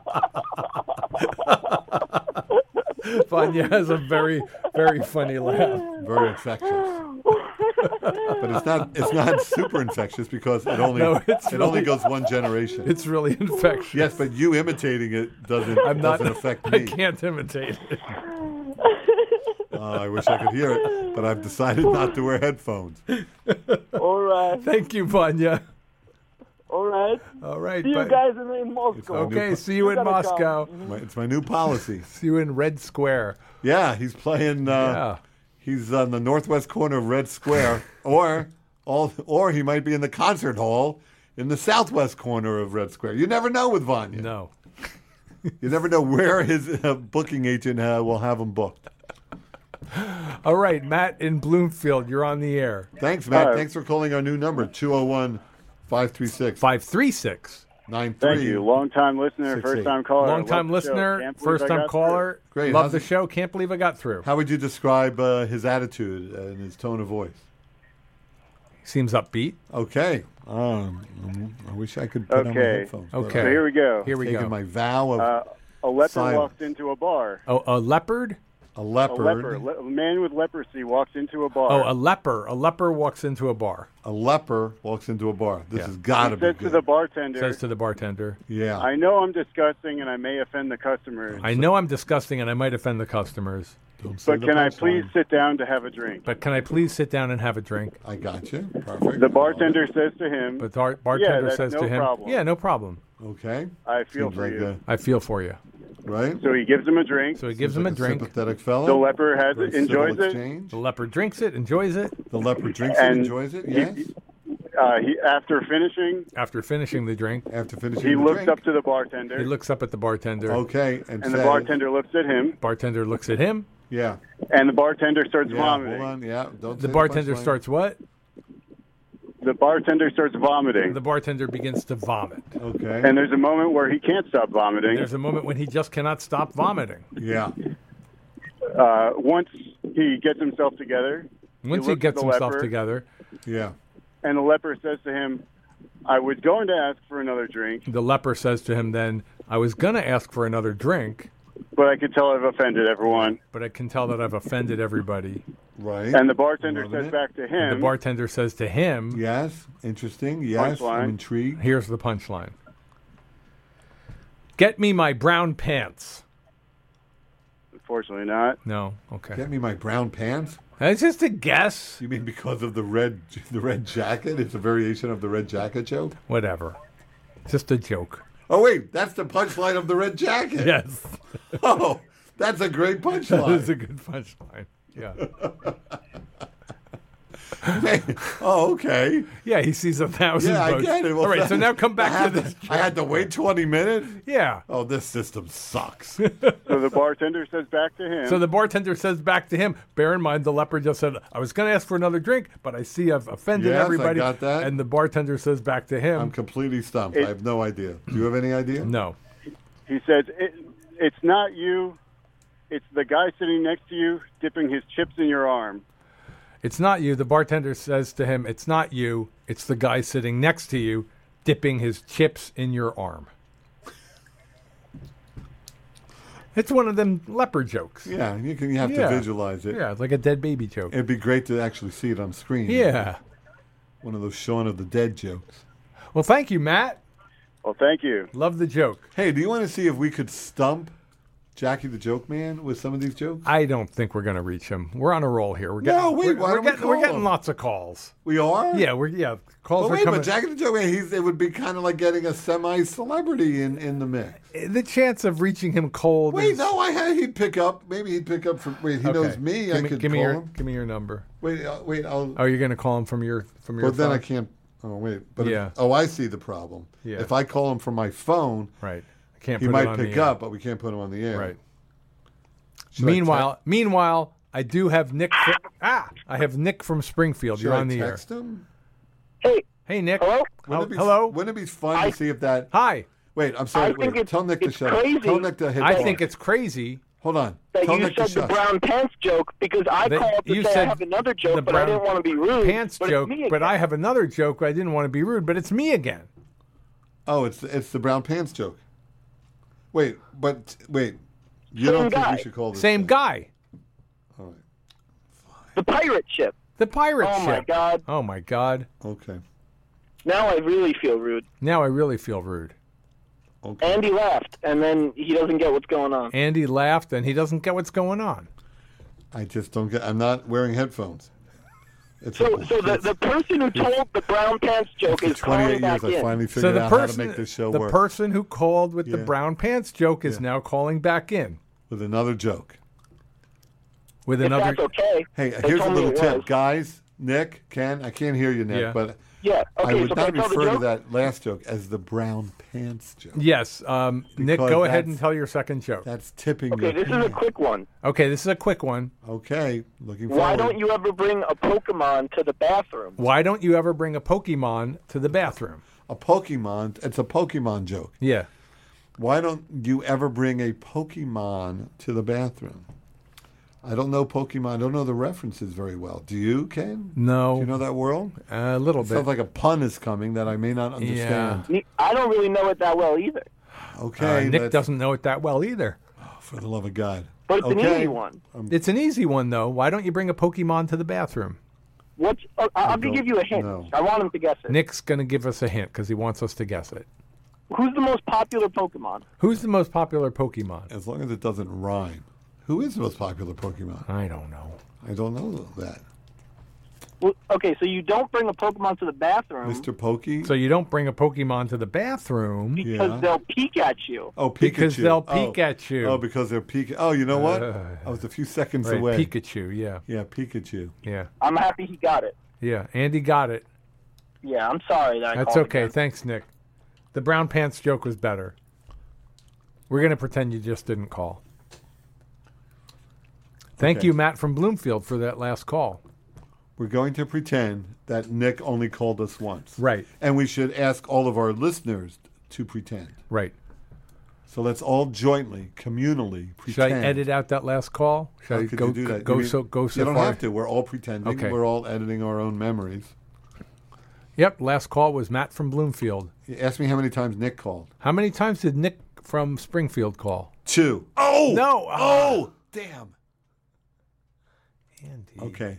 Speaker 1: Vanya has a very, very funny laugh.
Speaker 2: Very infectious. But it's not it's not super infectious because it only
Speaker 1: No, it's
Speaker 2: it only
Speaker 1: really-
Speaker 2: goes one generation.
Speaker 1: It's really infectious.
Speaker 2: Yes, but you imitating it doesn't
Speaker 1: I'm not.
Speaker 2: doesn't affect
Speaker 1: I
Speaker 2: me.
Speaker 1: can't imitate it.
Speaker 2: Uh, I wish I could hear it, but I've decided not to wear headphones.
Speaker 9: All right,
Speaker 1: Thank you, Vanya.
Speaker 9: all right.
Speaker 1: All right.
Speaker 9: See you
Speaker 1: bye.
Speaker 9: guys in, in Moscow.
Speaker 1: Okay, see you
Speaker 9: You
Speaker 1: in
Speaker 9: gotta
Speaker 1: Moscow.
Speaker 9: come.
Speaker 2: My, it's my new policy.
Speaker 1: See you in Red Square.
Speaker 2: Yeah, he's playing. Uh,
Speaker 1: Yeah.
Speaker 2: He's on the northwest corner of Red Square, or all, or he might be in the concert hall in the southwest corner of Red Square. You never know with Vanya.
Speaker 1: No.
Speaker 2: You never know where his uh, booking agent uh, will have him booked.
Speaker 1: All right, Matt in Bloomfield, you're on the air.
Speaker 2: Thanks, Matt.
Speaker 10: Hi.
Speaker 2: Thanks for calling our new number, two oh one, five three six.
Speaker 1: five three six.
Speaker 2: nine three.
Speaker 10: Thank you. Long time listener,
Speaker 2: Six,
Speaker 10: first
Speaker 2: eight.
Speaker 10: time caller.
Speaker 1: Long time
Speaker 10: Love the show.
Speaker 1: listener,
Speaker 10: Can't believe
Speaker 1: first
Speaker 10: I
Speaker 1: time
Speaker 10: got
Speaker 1: caller.
Speaker 2: Great.
Speaker 1: Love
Speaker 2: How's
Speaker 1: the
Speaker 2: it-
Speaker 1: show. Can't believe I got through.
Speaker 2: How would you describe uh, his attitude and his tone of voice?
Speaker 1: Seems upbeat.
Speaker 2: Okay. Um, I wish I could put on my
Speaker 10: Okay.
Speaker 2: headphones. but
Speaker 1: Okay.
Speaker 10: So here we go.
Speaker 1: Here we
Speaker 2: Taking
Speaker 1: go.
Speaker 2: my vow of
Speaker 10: Uh, a leper
Speaker 2: silence.
Speaker 10: walks into a bar.
Speaker 1: Oh, a leopard?
Speaker 2: a
Speaker 10: A
Speaker 2: leopard.
Speaker 10: leper, le- a man with leprosy walks into a bar.
Speaker 1: Oh, a leper. A leper walks into a bar.
Speaker 2: A leper walks into a bar. This
Speaker 1: Yeah.
Speaker 2: has got to
Speaker 10: he
Speaker 2: be
Speaker 10: says
Speaker 2: good.
Speaker 10: to the bartender,
Speaker 1: Says to the bartender,
Speaker 2: yeah.
Speaker 10: I know I'm disgusting and I may offend the customers,
Speaker 1: I know I'm disgusting and I might offend the customers,
Speaker 2: Don't say
Speaker 10: but
Speaker 2: the
Speaker 10: can I
Speaker 2: punchline.
Speaker 10: please sit down to have a drink?
Speaker 1: but can I please sit down and have a drink?
Speaker 2: I got you. Perfect.
Speaker 10: The bartender says to him,
Speaker 1: But the bar- bartender
Speaker 10: that's
Speaker 1: says
Speaker 10: no
Speaker 1: to him,
Speaker 10: problem.
Speaker 1: yeah, no problem.
Speaker 2: Okay.
Speaker 10: I feel
Speaker 2: Seems
Speaker 10: for
Speaker 2: like
Speaker 10: you.
Speaker 2: a-
Speaker 1: I feel for you.
Speaker 2: right?
Speaker 10: So he gives him a drink.
Speaker 1: So he gives
Speaker 2: Seems
Speaker 1: him a
Speaker 2: like
Speaker 1: drink.
Speaker 2: sympathetic fellow.
Speaker 10: The leper has
Speaker 2: Very
Speaker 10: it, enjoys
Speaker 2: civil
Speaker 10: it.
Speaker 2: exchange.
Speaker 1: The leper drinks it, enjoys it.
Speaker 2: The leper drinks it,
Speaker 10: And
Speaker 2: enjoys it.
Speaker 10: he-
Speaker 2: Yes.
Speaker 10: Uh, he, after finishing,
Speaker 1: After finishing the drink,
Speaker 2: After finishing
Speaker 10: he
Speaker 2: the
Speaker 10: looks
Speaker 2: drink.
Speaker 10: up to the bartender,
Speaker 1: he looks up at the bartender.
Speaker 2: Okay, and,
Speaker 10: and the
Speaker 2: says,
Speaker 10: bartender looks at him,
Speaker 1: Bartender looks at him.
Speaker 2: Yeah.
Speaker 10: and the bartender starts
Speaker 2: Yeah.
Speaker 10: vomiting.
Speaker 2: Hold on. Yeah. Don't.
Speaker 1: The
Speaker 2: say
Speaker 1: bartender
Speaker 2: punchline.
Speaker 1: starts what?
Speaker 10: The bartender starts vomiting,
Speaker 1: The bartender begins to vomit.
Speaker 2: Okay.
Speaker 10: and there's a moment where he can't stop vomiting.
Speaker 1: There's a moment when he just cannot stop vomiting.
Speaker 2: yeah.
Speaker 10: Uh, once he gets himself together,
Speaker 1: Once he
Speaker 10: looks at
Speaker 1: gets
Speaker 10: the
Speaker 1: himself
Speaker 10: leper.
Speaker 1: together,
Speaker 2: Yeah.
Speaker 10: and the leper says to him, I was going to ask for another drink,
Speaker 1: the leper says to him then, I was going to ask for another drink,
Speaker 10: but I could tell I've offended everyone.
Speaker 1: but I can tell that I've offended everybody.
Speaker 2: Right.
Speaker 10: And the bartender
Speaker 2: Loving
Speaker 10: says
Speaker 2: it.
Speaker 10: back to
Speaker 1: And
Speaker 10: him,
Speaker 1: the bartender says to him,
Speaker 2: Yes. Interesting. Yes.
Speaker 10: Punchline.
Speaker 2: I'm intrigued.
Speaker 1: here's the punchline. Get me my brown pants.
Speaker 10: unfortunately not.
Speaker 1: No, okay.
Speaker 2: Get me my brown pants.
Speaker 1: That's just a guess.
Speaker 2: You mean because of the red, the red jacket? It's a variation of the red jacket joke.
Speaker 1: Whatever. Just a joke.
Speaker 2: Oh wait, that's the punchline of the red jacket.
Speaker 1: Yes.
Speaker 2: Oh, that's a great
Speaker 1: That
Speaker 2: punchline.
Speaker 1: is a good punchline. Yeah.
Speaker 2: Oh, okay.
Speaker 1: Yeah, he sees a thousand
Speaker 2: Yeah, I
Speaker 1: votes.
Speaker 2: get it. Well,
Speaker 1: All right, so now come
Speaker 2: I
Speaker 1: back
Speaker 2: had
Speaker 1: to this.
Speaker 2: I had to wait twenty minutes.
Speaker 1: Yeah.
Speaker 2: Oh, this system sucks.
Speaker 10: So the bartender says back to him,
Speaker 1: So the bartender says back to him, bear in mind the leper just said, I was going to ask for another drink, but I see I've offended
Speaker 2: Yes, I
Speaker 1: everybody.
Speaker 2: got that.
Speaker 1: And the bartender says back to him,
Speaker 2: I'm completely stumped.
Speaker 10: It-
Speaker 2: I have no idea. Do you have any idea?
Speaker 1: no.
Speaker 10: he says, it, it's not you, it's the guy sitting next to you dipping his chips in your arm.
Speaker 1: It's not you. The bartender says to him, it's not you. It's the guy sitting next to you dipping his chips in your arm. It's one of them leper jokes.
Speaker 2: Yeah, you can. You have
Speaker 1: Yeah.
Speaker 2: to visualize it.
Speaker 1: Yeah, it's like a dead baby joke.
Speaker 2: It'd be great to actually see it on screen.
Speaker 1: Yeah.
Speaker 2: One of those Shaun of the Dead jokes.
Speaker 1: Well, thank you, Matt.
Speaker 10: Well, thank you.
Speaker 1: Love the joke.
Speaker 2: Hey, do you want to see if we could stump Jackie the Joke Man with some of these jokes?
Speaker 1: I don't think we're going to reach him. We're on a roll here. We're getting,
Speaker 2: No, wait,
Speaker 1: we're,
Speaker 2: why
Speaker 1: we're
Speaker 2: don't we
Speaker 1: getting, we're
Speaker 2: call
Speaker 1: getting
Speaker 2: him?
Speaker 1: lots of calls.
Speaker 2: We are?
Speaker 1: Yeah, we're yeah. Calls
Speaker 2: But
Speaker 1: are
Speaker 2: wait,
Speaker 1: coming.
Speaker 2: but Jackie the Joke Man, he's, it would be kind of like getting a semi-celebrity in, in the mix.
Speaker 1: The chance of reaching him cold.
Speaker 2: Wait,
Speaker 1: is,
Speaker 2: no, I had he'd pick up. Maybe he'd pick up from. Wait, he
Speaker 1: Okay.
Speaker 2: knows me.
Speaker 1: Give
Speaker 2: I
Speaker 1: me,
Speaker 2: could
Speaker 1: give me
Speaker 2: call
Speaker 1: your
Speaker 2: him.
Speaker 1: give me your number.
Speaker 2: Wait, uh, wait. I'll.
Speaker 1: Oh, you're going to call him from your from your.
Speaker 2: But then I
Speaker 1: phone?
Speaker 2: can't. Oh wait. But
Speaker 1: Yeah.
Speaker 2: if, oh, I see the problem.
Speaker 1: Yeah.
Speaker 2: If I call him from my phone,
Speaker 1: Right. I can't.
Speaker 2: he
Speaker 1: put it
Speaker 2: might
Speaker 1: on
Speaker 2: pick
Speaker 1: the air.
Speaker 2: up, but we can't put him on the air.
Speaker 1: Right.
Speaker 2: Should I
Speaker 1: Meanwhile, meanwhile, I do have Nick. Fr- ah, I have Nick from Springfield.
Speaker 2: Should
Speaker 1: You're
Speaker 2: I
Speaker 1: on the air.
Speaker 2: text him?
Speaker 8: Hey,
Speaker 1: Hey, Nick.
Speaker 8: hello?
Speaker 2: Wouldn't it be,
Speaker 1: Hello.
Speaker 2: Wouldn't it be fun
Speaker 8: I-
Speaker 2: to see if that?
Speaker 1: Hi.
Speaker 2: Wait, I'm sorry.
Speaker 8: I think
Speaker 2: wait,
Speaker 8: it's-
Speaker 2: tell Nick to
Speaker 8: it's
Speaker 2: shut
Speaker 8: crazy
Speaker 2: up. Tell Nick to hit.
Speaker 1: I
Speaker 2: pause.
Speaker 1: think it's crazy
Speaker 2: Hold on.
Speaker 8: that
Speaker 2: Tell
Speaker 8: you
Speaker 2: Nick to
Speaker 8: said the
Speaker 2: shut.
Speaker 8: brown pants joke because I
Speaker 1: That
Speaker 8: called to
Speaker 1: you
Speaker 8: say
Speaker 1: said
Speaker 8: I have another
Speaker 1: the
Speaker 8: joke, but I
Speaker 1: brown
Speaker 8: didn't want to be rude.
Speaker 1: pants
Speaker 8: but
Speaker 1: joke.
Speaker 8: It's me
Speaker 1: But
Speaker 8: again.
Speaker 1: I have another joke. I didn't want to be rude, but it's me again.
Speaker 2: Oh, it's it's the brown pants joke. Wait, but wait. You
Speaker 8: Same
Speaker 2: don't think
Speaker 8: guy.
Speaker 2: we should call this
Speaker 1: Same
Speaker 2: thing?
Speaker 1: guy.
Speaker 2: All right.
Speaker 8: the pirate ship.
Speaker 1: The pirate
Speaker 8: Oh
Speaker 1: ship.
Speaker 8: my god!
Speaker 1: Oh my God.
Speaker 2: Okay.
Speaker 8: Now I really feel rude.
Speaker 1: Now I really feel rude.
Speaker 2: Okay.
Speaker 8: Andy laughed, and then he doesn't get what's going on.
Speaker 1: Andy laughed, and he doesn't get what's going on.
Speaker 2: I just don't get. I'm not wearing headphones. It's
Speaker 8: So, so the, the person who told the brown pants joke
Speaker 2: for
Speaker 8: is calling
Speaker 2: twenty-eight
Speaker 8: back
Speaker 2: years, I
Speaker 8: in.
Speaker 2: finally
Speaker 1: So
Speaker 2: figured
Speaker 1: the
Speaker 2: out how to
Speaker 1: person,
Speaker 2: make this show
Speaker 1: the
Speaker 2: work
Speaker 1: person who called with the
Speaker 2: Yeah.
Speaker 1: brown pants joke is
Speaker 2: Yeah.
Speaker 1: now calling back in
Speaker 2: with another joke.
Speaker 1: with
Speaker 8: If
Speaker 1: another.
Speaker 8: that's okay.
Speaker 2: Hey,
Speaker 8: They
Speaker 2: here's a
Speaker 8: told me
Speaker 2: little
Speaker 8: it
Speaker 2: tip,
Speaker 8: was.
Speaker 2: guys. Nick, Ken, I can't hear you, Nick,
Speaker 1: Yeah.
Speaker 2: but
Speaker 6: Yeah. Okay.
Speaker 2: I would
Speaker 6: so
Speaker 2: not
Speaker 6: can I tell the
Speaker 2: refer to
Speaker 6: joke?
Speaker 2: that last joke as the brown pants joke.
Speaker 1: Yes. Um, Nick,
Speaker 2: Because
Speaker 1: go ahead
Speaker 2: that's-
Speaker 1: and tell your second joke.
Speaker 2: That's tipping
Speaker 6: Okay,
Speaker 2: your
Speaker 6: this is a
Speaker 2: pants.
Speaker 6: quick one.
Speaker 1: Okay, this is a quick one.
Speaker 2: Okay, looking forward.
Speaker 6: Why don't you ever bring a Pokemon to the bathroom?
Speaker 1: Why don't you ever bring a Pokemon to the bathroom?
Speaker 2: A Pokemon, it's a Pokemon joke.
Speaker 1: Yeah.
Speaker 2: Why don't you ever bring a Pokemon to the bathroom? I don't know Pokemon. I don't know the references very well. Do you, Ken?
Speaker 1: No.
Speaker 2: Do you know that world?
Speaker 1: A little
Speaker 2: It
Speaker 1: bit.
Speaker 2: sounds like a pun is coming that I may not understand.
Speaker 6: Me- I don't really know it that well either.
Speaker 2: Okay.
Speaker 1: Uh, Nick
Speaker 2: that's-
Speaker 1: doesn't know it that well either.
Speaker 2: For the love of God.
Speaker 6: But it's an
Speaker 2: Okay.
Speaker 6: easy one.
Speaker 2: Um,
Speaker 1: It's an easy one, though. Why don't you bring a Pokemon to the bathroom?
Speaker 6: What's? Oh, I- I'm
Speaker 2: don't
Speaker 6: gonna give you a hint.
Speaker 2: know.
Speaker 6: I want him to guess it.
Speaker 1: Nick's going to give us a hint because he wants us to guess it.
Speaker 6: Who's the most popular Pokemon?
Speaker 1: Who's the most popular Pokemon?
Speaker 2: As long as it doesn't rhyme. Who is the most popular Pokemon?
Speaker 1: I don't know.
Speaker 2: I don't know that.
Speaker 6: Well, okay, so you don't bring a Pokemon to the bathroom
Speaker 2: Mister Pokey?
Speaker 1: So you don't bring a Pokemon to the bathroom
Speaker 6: because
Speaker 2: Yeah.
Speaker 6: they'll peek at you.
Speaker 2: Oh, Pikachu.
Speaker 1: because they'll
Speaker 2: Oh.
Speaker 1: peek at you.
Speaker 2: Oh, because they're peek. Oh, you know what?
Speaker 1: Uh,
Speaker 2: I was a few seconds
Speaker 1: Right,
Speaker 2: away.
Speaker 1: Pikachu, yeah.
Speaker 2: Yeah, Pikachu.
Speaker 1: Yeah.
Speaker 6: I'm happy he got it.
Speaker 1: Yeah. Andy got it.
Speaker 6: Yeah, I'm sorry that I
Speaker 1: That's
Speaker 6: called
Speaker 1: okay.
Speaker 6: again.
Speaker 1: Thanks, Nick. The brown pants joke was better. We're going to pretend you just didn't call. Thank
Speaker 2: Okay.
Speaker 1: you, Matt from Bloomfield, for that last call.
Speaker 2: We're going to pretend that Nick only called us once.
Speaker 1: Right.
Speaker 2: And we should ask all of our listeners to pretend.
Speaker 1: Right.
Speaker 2: So let's all jointly, communally
Speaker 1: Should I
Speaker 2: pretend.
Speaker 1: edit out that last call? Should
Speaker 2: How
Speaker 1: I
Speaker 2: could
Speaker 1: go
Speaker 2: you do that?
Speaker 1: go
Speaker 2: You mean-
Speaker 1: so go so
Speaker 2: You don't
Speaker 1: far?
Speaker 2: have to. We're all pretending.
Speaker 1: Okay.
Speaker 2: We're all editing our own memories.
Speaker 1: Yep. Last call was Matt from Bloomfield.
Speaker 2: You ask me how many times Nick called.
Speaker 1: How many times did Nick from Springfield call?
Speaker 2: Two. Oh
Speaker 1: No.
Speaker 2: Oh damn.
Speaker 1: Andy.
Speaker 2: Okay.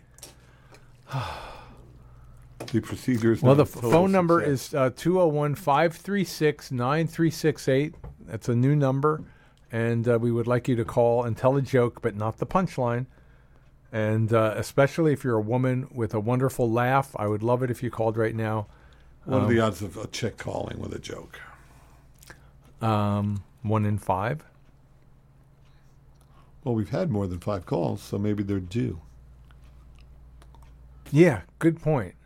Speaker 2: The procedure is
Speaker 1: Well,
Speaker 2: not
Speaker 1: the
Speaker 2: a
Speaker 1: f-
Speaker 2: total
Speaker 1: phone number
Speaker 2: success.
Speaker 1: is uh, two oh one, five three six, nine three six eight. That's a new number. And uh, we would like you to call and tell a joke, but not the punchline. And uh, especially if you're a woman with a wonderful laugh, I would love it if you called right now.
Speaker 2: What
Speaker 1: um,
Speaker 2: are the odds of a chick calling with a joke?
Speaker 1: Um, one in five.
Speaker 2: Well, we've had more than five calls, so maybe they're due.
Speaker 1: Yeah, good point.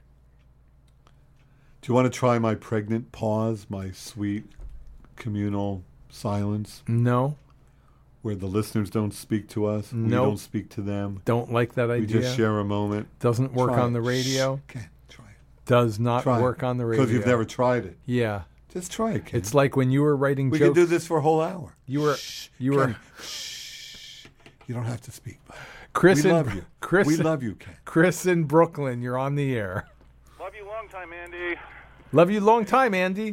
Speaker 2: Do you want to try my pregnant pause, my sweet communal silence,
Speaker 1: No,
Speaker 2: where the listeners don't speak to us, we
Speaker 1: Nope.
Speaker 2: don't speak to them,
Speaker 1: don't like that
Speaker 2: we
Speaker 1: idea.
Speaker 2: just share a moment?
Speaker 1: Doesn't work
Speaker 2: Try
Speaker 1: on
Speaker 2: it.
Speaker 1: the radio.
Speaker 2: Shh, Ken, try it.
Speaker 1: Does not
Speaker 2: Try
Speaker 1: work
Speaker 2: it.
Speaker 1: on the radio.
Speaker 2: Because you've never tried it.
Speaker 1: Yeah.
Speaker 2: Just try it, Ken.
Speaker 1: It's like when you were writing
Speaker 2: we
Speaker 1: jokes.
Speaker 2: could do this for a whole hour.
Speaker 1: You were
Speaker 2: Shh,
Speaker 1: you were
Speaker 2: Ken, shh. You don't have to speak. Buddy.
Speaker 1: Chris
Speaker 2: we
Speaker 1: in,
Speaker 2: love you.
Speaker 1: Chris,
Speaker 2: we love you, Ken.
Speaker 1: Chris in Brooklyn, you're on the air.
Speaker 11: Love you long time, Andy.
Speaker 1: Love you long time, Andy.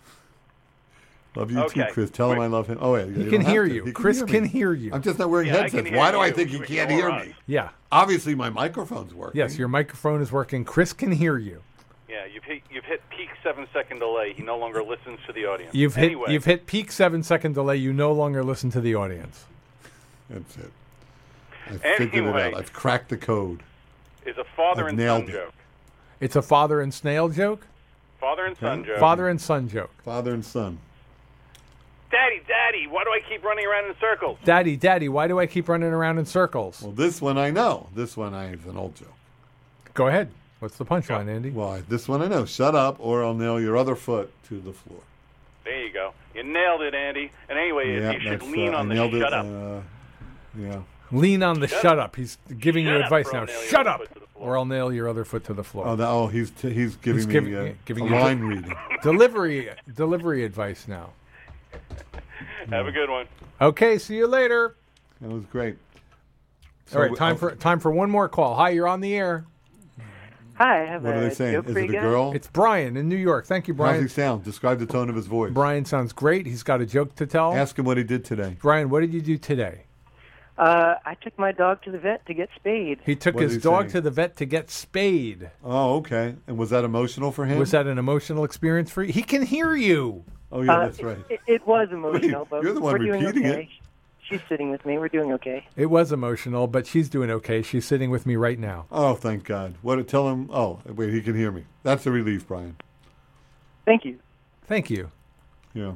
Speaker 2: Love you
Speaker 11: Okay.
Speaker 2: too, Chris. Tell him I love him. Oh, yeah,
Speaker 1: He
Speaker 2: you
Speaker 1: can
Speaker 2: don't have
Speaker 1: hear
Speaker 2: to.
Speaker 1: you.
Speaker 2: He
Speaker 1: Chris
Speaker 2: hear
Speaker 1: can
Speaker 2: me.
Speaker 1: hear you.
Speaker 2: I'm just not wearing
Speaker 11: Yeah, I can
Speaker 2: headsets.
Speaker 11: hear
Speaker 2: Why do I
Speaker 11: you.
Speaker 2: think he
Speaker 11: You
Speaker 2: can't
Speaker 11: ignore
Speaker 2: hear
Speaker 11: us.
Speaker 2: me?
Speaker 1: Yeah.
Speaker 2: Obviously, my microphone's working.
Speaker 1: Yes, your microphone is working. Chris can hear you.
Speaker 11: Yeah, you've hit you've hit peak seven second delay. He no longer listens to the audience.
Speaker 1: You've hit
Speaker 11: anyway,
Speaker 1: you've hit peak seven second delay. You no longer listen to the audience.
Speaker 2: That's it. I've figured it
Speaker 11: Anyway.
Speaker 2: out. I've cracked the code.
Speaker 11: is a father
Speaker 2: I've
Speaker 11: and
Speaker 2: nailed
Speaker 11: son
Speaker 2: it.
Speaker 11: joke.
Speaker 1: It's a father and snail joke.
Speaker 11: Father and son
Speaker 2: Okay.
Speaker 11: joke.
Speaker 1: Father and son joke.
Speaker 2: Father and son.
Speaker 11: Daddy, Daddy, why do I keep running around in circles?
Speaker 1: Daddy, Daddy, why do I keep running around in circles?
Speaker 2: Well, this one I know. This one I is an old joke.
Speaker 1: Go ahead. What's the punchline, Andy?
Speaker 2: Well, I- this one I know. Shut up, or I'll nail your other foot to the floor.
Speaker 11: There you go. You nailed it, Andy. And anyway,
Speaker 2: Yeah,
Speaker 11: you should
Speaker 2: that's,
Speaker 11: lean
Speaker 2: uh,
Speaker 11: on
Speaker 2: I
Speaker 11: the
Speaker 2: nailed
Speaker 11: shut
Speaker 2: it.
Speaker 11: up.
Speaker 2: Uh, yeah.
Speaker 1: Lean on the
Speaker 11: Shut
Speaker 1: shut,
Speaker 11: up.
Speaker 1: up. He's giving you
Speaker 11: Shut up,
Speaker 1: advice
Speaker 11: or
Speaker 1: now.
Speaker 11: I'll nail your
Speaker 1: Shut
Speaker 11: other
Speaker 1: up,
Speaker 11: foot to the floor.
Speaker 1: or I'll nail your other foot to the floor.
Speaker 2: Oh, that, oh, he's t- he's giving
Speaker 1: He's
Speaker 2: me
Speaker 1: giving-
Speaker 2: uh,
Speaker 1: giving
Speaker 2: a
Speaker 1: you
Speaker 2: line
Speaker 1: the-
Speaker 2: reading.
Speaker 1: delivery delivery advice now.
Speaker 11: Have a good one.
Speaker 1: Okay, see you later.
Speaker 2: That was great.
Speaker 1: All right,
Speaker 2: So,
Speaker 1: time
Speaker 2: uh,
Speaker 1: for time for one more call. Hi, you're on the air.
Speaker 7: Hi, I have
Speaker 2: What
Speaker 7: a
Speaker 2: are they saying?
Speaker 7: joke
Speaker 2: Is
Speaker 7: for
Speaker 2: it
Speaker 7: you
Speaker 2: a
Speaker 7: guys.
Speaker 2: girl?
Speaker 1: It's Brian in New York. Thank you,
Speaker 2: How's he
Speaker 1: Brian.
Speaker 2: sound? Describe the tone of his voice.
Speaker 1: Brian sounds great. He's got a joke to tell.
Speaker 2: Ask him what he did today.
Speaker 1: Brian, what did you do today?
Speaker 7: Uh, I took my dog to the vet to get spayed.
Speaker 1: He took
Speaker 2: What
Speaker 1: his
Speaker 2: did he
Speaker 1: dog
Speaker 2: say?
Speaker 1: to the vet to get spayed.
Speaker 2: Oh, okay. And was that emotional for him?
Speaker 1: Was that an emotional experience for you? He can hear you.
Speaker 2: Oh, yeah,
Speaker 7: Uh,
Speaker 2: that's right.
Speaker 7: It, it was emotional,
Speaker 2: Wait,
Speaker 7: but
Speaker 2: you're the one
Speaker 7: we're doing
Speaker 2: repeating
Speaker 7: okay.
Speaker 2: it.
Speaker 7: She's sitting with me. We're doing okay.
Speaker 1: It was emotional, but she's doing okay. She's sitting with me right now.
Speaker 2: Oh, thank God. What? Tell him. Oh, wait, he can hear me. That's a relief, Brian.
Speaker 7: Thank you.
Speaker 1: Thank you.
Speaker 2: Yeah.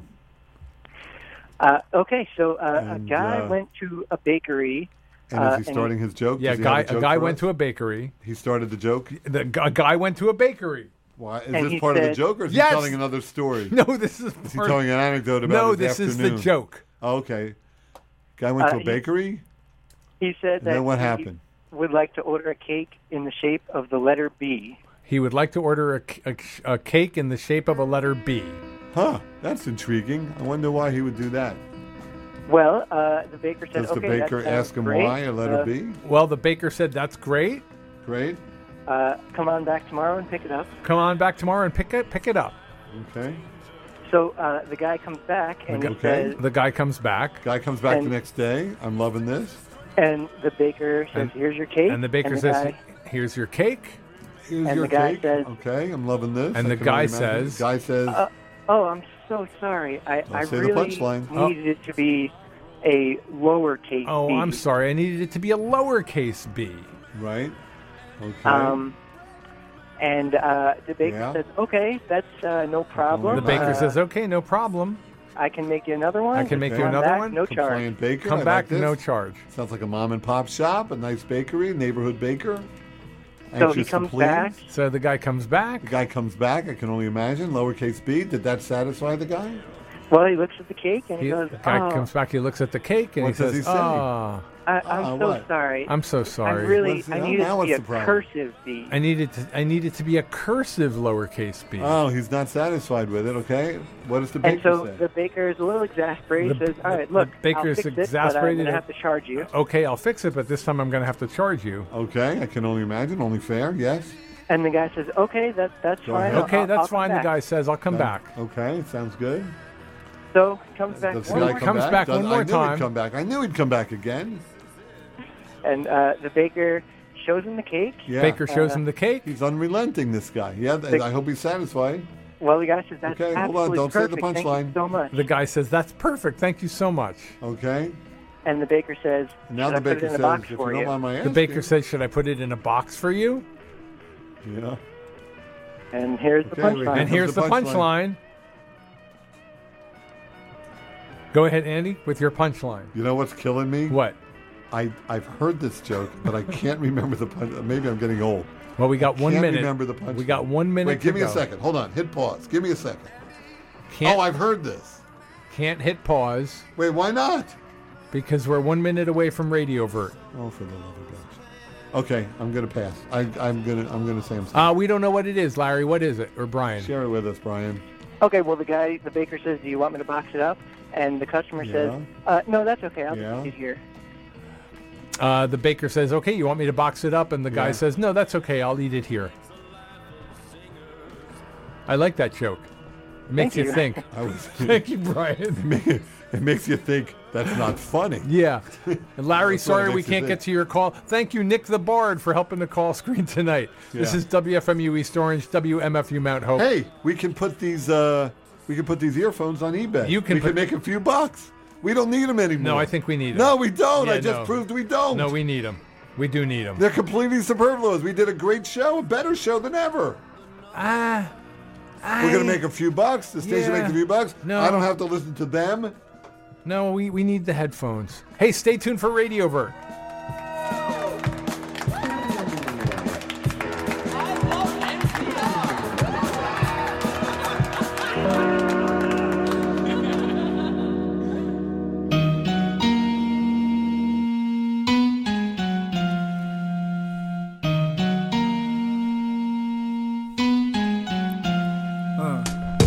Speaker 7: Uh, okay, so uh,
Speaker 2: And,
Speaker 7: a guy
Speaker 2: uh,
Speaker 7: went to a bakery.
Speaker 2: And
Speaker 7: uh,
Speaker 2: is he starting his joke?
Speaker 1: Yeah,
Speaker 2: Does he
Speaker 1: guy.
Speaker 2: have
Speaker 1: A
Speaker 2: joke
Speaker 1: guy
Speaker 2: for
Speaker 1: went
Speaker 2: us?
Speaker 1: to a bakery.
Speaker 2: He started the joke.
Speaker 1: The, a guy went to a bakery.
Speaker 2: Why is
Speaker 12: And
Speaker 2: this
Speaker 12: he
Speaker 2: part of the
Speaker 12: said-
Speaker 2: joke, or is
Speaker 1: Yes!
Speaker 2: he telling another story?
Speaker 1: No, this is.
Speaker 2: Is he
Speaker 1: part-
Speaker 2: telling an anecdote about
Speaker 1: No,
Speaker 2: his
Speaker 1: this is the
Speaker 2: afternoon?
Speaker 1: joke.
Speaker 2: Oh, okay. Guy went
Speaker 12: Uh,
Speaker 2: to a
Speaker 12: he-
Speaker 2: bakery.
Speaker 12: He said
Speaker 2: And
Speaker 12: that
Speaker 2: then what
Speaker 12: he
Speaker 2: happened?
Speaker 12: would like to order a cake in the shape of the letter B.
Speaker 1: He would like to order a, a, a cake in the shape of a letter B.
Speaker 2: Huh? That's intriguing. I wonder why he would do that.
Speaker 12: Well, uh, the baker said,
Speaker 2: Does the
Speaker 12: okay,
Speaker 2: baker
Speaker 12: that sounds
Speaker 2: ask him
Speaker 12: great.
Speaker 2: why a letter
Speaker 12: Uh,
Speaker 2: B?
Speaker 1: Well, the baker said that's great.
Speaker 2: Great.
Speaker 12: Uh, come on back tomorrow and pick it up.
Speaker 1: Come on back tomorrow and pick it pick it up.
Speaker 2: Okay.
Speaker 12: So uh, the guy comes back and he
Speaker 2: Okay.
Speaker 12: says,
Speaker 1: The guy comes back.
Speaker 2: Guy comes back
Speaker 12: And-
Speaker 2: the next day. I'm loving this.
Speaker 12: and the baker says,
Speaker 1: And-
Speaker 12: here's your cake.
Speaker 1: And the baker
Speaker 12: the
Speaker 1: says,
Speaker 12: guy-
Speaker 1: "Here's your cake."
Speaker 2: Here's
Speaker 12: And
Speaker 2: your
Speaker 12: the guy
Speaker 2: cake.
Speaker 12: says-
Speaker 2: okay, I'm loving this.
Speaker 1: And
Speaker 2: I
Speaker 1: the
Speaker 2: can
Speaker 1: guy
Speaker 2: only imagine.
Speaker 1: says-
Speaker 2: Guy says,
Speaker 12: uh, oh, I'm so sorry. I, I
Speaker 2: say the
Speaker 12: really
Speaker 2: punchline.
Speaker 12: needed it to be a lowercase
Speaker 1: Oh,
Speaker 12: b.
Speaker 1: I'm sorry. I needed it to be a lowercase b.
Speaker 2: right. Okay.
Speaker 12: Um, and uh, the baker
Speaker 2: Yeah.
Speaker 12: says, okay, that's uh, no problem.
Speaker 1: The baker
Speaker 12: Uh,
Speaker 1: says, "Okay, no problem.
Speaker 12: I can make you another one.
Speaker 1: I can make
Speaker 12: Come
Speaker 1: you
Speaker 12: on
Speaker 1: another
Speaker 12: back,
Speaker 1: one.
Speaker 12: No charge.
Speaker 2: Compliant baker.
Speaker 1: Come
Speaker 2: I
Speaker 1: back,
Speaker 2: like this.
Speaker 1: no charge."
Speaker 2: Sounds like a mom and pop shop, a nice bakery, neighborhood baker.
Speaker 12: So
Speaker 2: Anxious
Speaker 12: he
Speaker 2: to
Speaker 12: comes
Speaker 2: please.
Speaker 12: back.
Speaker 1: So the guy comes back.
Speaker 2: The guy comes back. I can only imagine. Lowercase b. Did that satisfy the guy?
Speaker 12: Well, he looks at the cake and he,
Speaker 1: He,
Speaker 12: goes,
Speaker 1: the guy
Speaker 12: oh,
Speaker 1: comes back. He looks at the cake and
Speaker 2: What
Speaker 1: he
Speaker 2: does
Speaker 1: says,
Speaker 2: he say?
Speaker 1: "Oh,
Speaker 12: I, I'm
Speaker 2: Uh,
Speaker 12: so
Speaker 2: what?
Speaker 12: sorry.
Speaker 1: I'm so sorry.
Speaker 12: I really,
Speaker 2: What's the-
Speaker 12: I
Speaker 2: oh,
Speaker 12: need it
Speaker 2: now
Speaker 12: to be
Speaker 2: what's
Speaker 12: a
Speaker 2: the problem?
Speaker 12: cursive B.
Speaker 1: I needed to. I needed to be a cursive lowercase b."
Speaker 2: Oh, he's not satisfied with it. Okay. What does the
Speaker 12: And
Speaker 2: baker
Speaker 12: so
Speaker 2: say?
Speaker 12: the baker is a little exasperated.
Speaker 1: The-
Speaker 12: says, all right,
Speaker 1: the
Speaker 12: look,
Speaker 1: baker
Speaker 12: I'll
Speaker 1: is
Speaker 12: fix it, but I'm
Speaker 1: exasperated
Speaker 12: going to
Speaker 1: and-
Speaker 12: have to charge you.
Speaker 1: Okay, I'll fix it, but this time I'm going to have to charge you.
Speaker 2: Okay, I can only imagine. Only fair. Yes.
Speaker 12: And the guy says, okay, that, that's
Speaker 2: Go
Speaker 12: fine.
Speaker 2: ahead.
Speaker 12: I'll-
Speaker 1: Okay,
Speaker 12: I'll-
Speaker 1: that's
Speaker 12: I'll come
Speaker 1: fine. The
Speaker 12: back.
Speaker 1: guy says, "I'll come back."
Speaker 2: Okay, sounds good.
Speaker 12: So he comes back
Speaker 2: Does the
Speaker 12: one
Speaker 2: guy
Speaker 12: more
Speaker 2: come
Speaker 1: comes
Speaker 2: back?
Speaker 1: back
Speaker 2: Does-
Speaker 1: one more
Speaker 2: I knew
Speaker 1: time.
Speaker 2: He'd come back. I knew he'd come back again.
Speaker 12: and uh, the baker shows him the cake.
Speaker 2: Yeah.
Speaker 1: Baker shows
Speaker 12: Uh,
Speaker 1: him the cake.
Speaker 2: He's unrelenting. This guy. Yeah. th-
Speaker 12: The-
Speaker 2: I hope he's satisfied.
Speaker 12: Well, the guy says, that's
Speaker 2: Okay, hold on,
Speaker 12: absolutely
Speaker 2: don't say the
Speaker 12: perfect. Thank you
Speaker 2: punchline.
Speaker 12: so much.
Speaker 1: The guy says, "That's perfect. Thank you so much."
Speaker 2: Okay.
Speaker 12: And the baker says,
Speaker 2: Now
Speaker 12: should
Speaker 2: the
Speaker 12: I put
Speaker 2: baker
Speaker 12: it in a
Speaker 2: says,
Speaker 12: box
Speaker 2: "If you
Speaker 12: for
Speaker 2: don't
Speaker 12: you?
Speaker 2: mind my
Speaker 1: The
Speaker 2: asking."
Speaker 1: baker says, "Should I put it in a box for you?"
Speaker 2: Yeah.
Speaker 12: And here's the
Speaker 2: Okay, we-
Speaker 12: punchline.
Speaker 1: And here's the
Speaker 2: punchline.
Speaker 1: punchline. Go ahead, Andy, with your punchline.
Speaker 2: You know what's killing me?
Speaker 1: What?
Speaker 2: I I've heard this joke, but I can't remember the punch. Maybe I'm getting old.
Speaker 1: Well, we got one
Speaker 2: Can't
Speaker 1: minute.
Speaker 2: remember the punchline.
Speaker 1: We got one minute.
Speaker 2: Wait, give
Speaker 1: to
Speaker 2: me a
Speaker 1: go.
Speaker 2: second. Hold on. Hit pause. Give me a second.
Speaker 1: Can't,
Speaker 2: Oh, I've heard this.
Speaker 1: can't hit pause
Speaker 2: Wait, why not?
Speaker 1: because we're one minute away from Radiovert.
Speaker 2: Oh, for the love of God. Okay, I'm gonna pass. I, I'm gonna I'm gonna say I'm sorry.
Speaker 1: Uh, we don't know what it is, Larry. What is it? Or Brian?
Speaker 2: Share it with us, Brian.
Speaker 12: Okay, well, the guy, the baker says, do you want me to box it up? And the customer
Speaker 2: Yeah.
Speaker 12: says, uh, no, that's okay. I'll
Speaker 2: Yeah.
Speaker 12: just eat it here.
Speaker 1: Uh, the baker says, "Okay, you want me to box it up?" And the guy
Speaker 2: Yeah.
Speaker 1: says, "No, that's okay. I'll eat it here." I like that joke. It makes
Speaker 12: Thank
Speaker 1: you
Speaker 12: you.
Speaker 1: think.
Speaker 2: I was.
Speaker 1: Thank you, Brian.
Speaker 2: It makes you think that's not funny.
Speaker 1: Yeah. And Larry,
Speaker 2: That's what
Speaker 1: sorry
Speaker 2: it
Speaker 1: we
Speaker 2: makes you
Speaker 1: can't
Speaker 2: think.
Speaker 1: get to your call. Thank you, Nick the Bard, for helping the call screen tonight. This
Speaker 2: Yeah.
Speaker 1: is W F M U East Orange, W M F U Mount Hope.
Speaker 2: Hey, we can put these uh, we can put these earphones on eBay.
Speaker 1: You can
Speaker 2: we
Speaker 1: put-
Speaker 2: can make a few bucks. We don't need them anymore.
Speaker 1: No, I think we need them.
Speaker 2: No, we don't.
Speaker 1: Yeah,
Speaker 2: I just
Speaker 1: no.
Speaker 2: proved we don't.
Speaker 1: No, we need them. We do need them.
Speaker 2: They're completely superfluous. We did a great show, a better show than ever.
Speaker 1: Ah.
Speaker 2: We're gonna make a few bucks. The station
Speaker 1: Yeah.
Speaker 2: makes a few bucks.
Speaker 1: No.
Speaker 2: I don't have to listen to them.
Speaker 1: No, we, we need the headphones. Hey, stay tuned for Radiovert.
Speaker 13: Uh.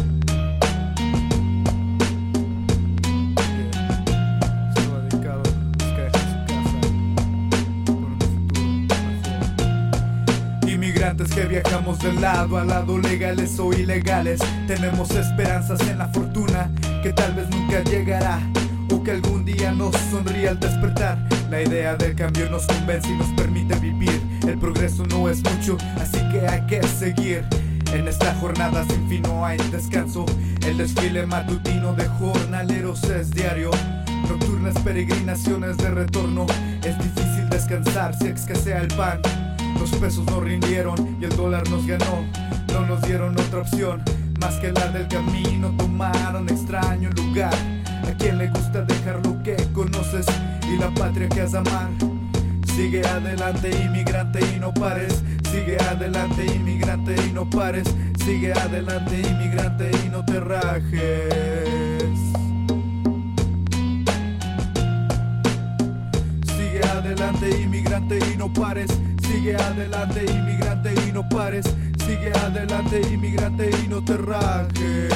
Speaker 13: Solo dedicado a los que dejan su casa por un futuro mejor. Inmigrantes que viajamos de lado a lado, legales o ilegales, tenemos esperanzas en la fortuna que tal vez nunca llegará, o que algún día nos sonríe al despertar. La idea del cambio nos convence y nos permite vivir. El progreso no es mucho, así que hay que seguir. En esta jornada sin fin no hay descanso. El desfile matutino de jornaleros es diario. Nocturnas peregrinaciones de retorno. Es difícil descansar si escasea el pan. Los pesos nos rindieron y el dólar nos ganó. No nos dieron otra opción más que la del camino. Tomaron extraño lugar. A quien le gusta dejar lo que conoces y la patria que has amar. Sigue adelante, inmigrante, y no pares. Sigue adelante, inmigrante, y no pares. Sigue adelante, inmigrante, y no te rajes. Sigue adelante, inmigrante, y no pares. Sigue adelante, inmigrante, y no pares. Sigue adelante, inmigrante, y no te rajes.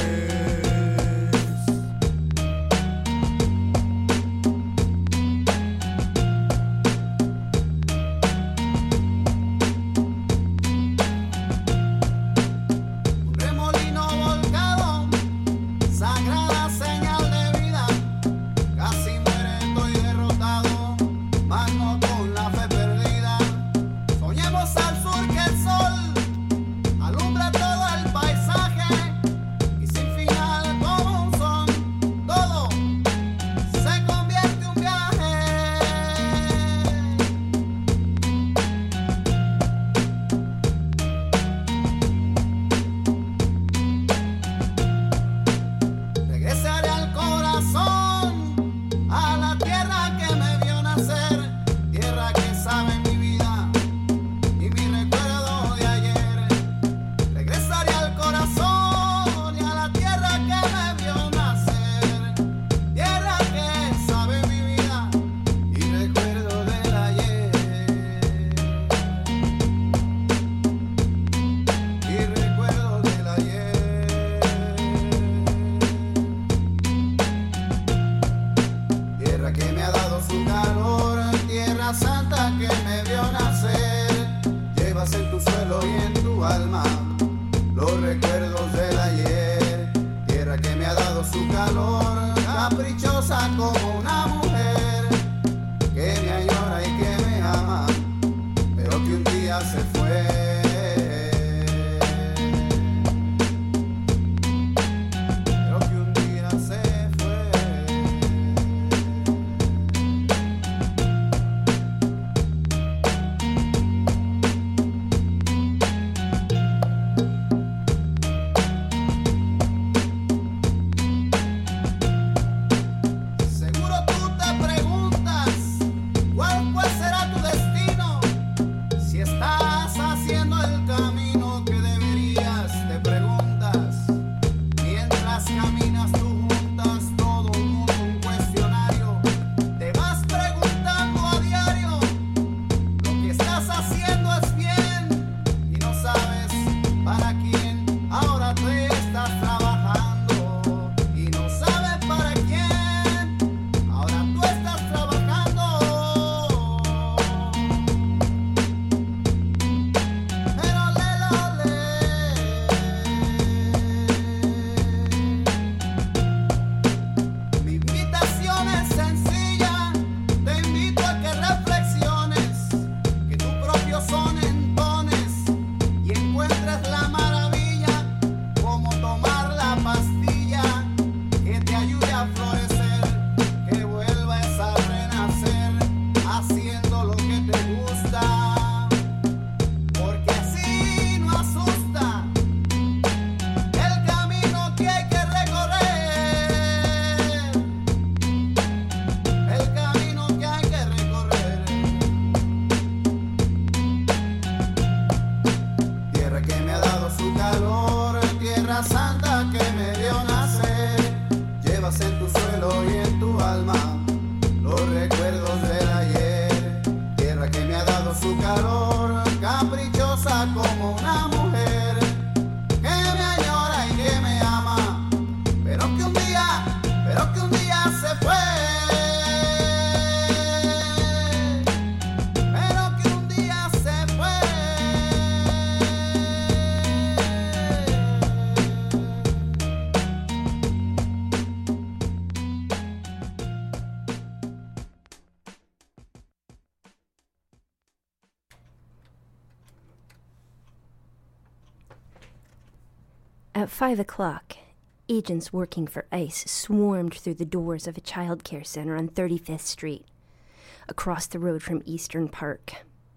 Speaker 14: At five o'clock, agents working for ICE swarmed through the doors of a child care center on thirty-fifth Street, across the road from Eastern Park,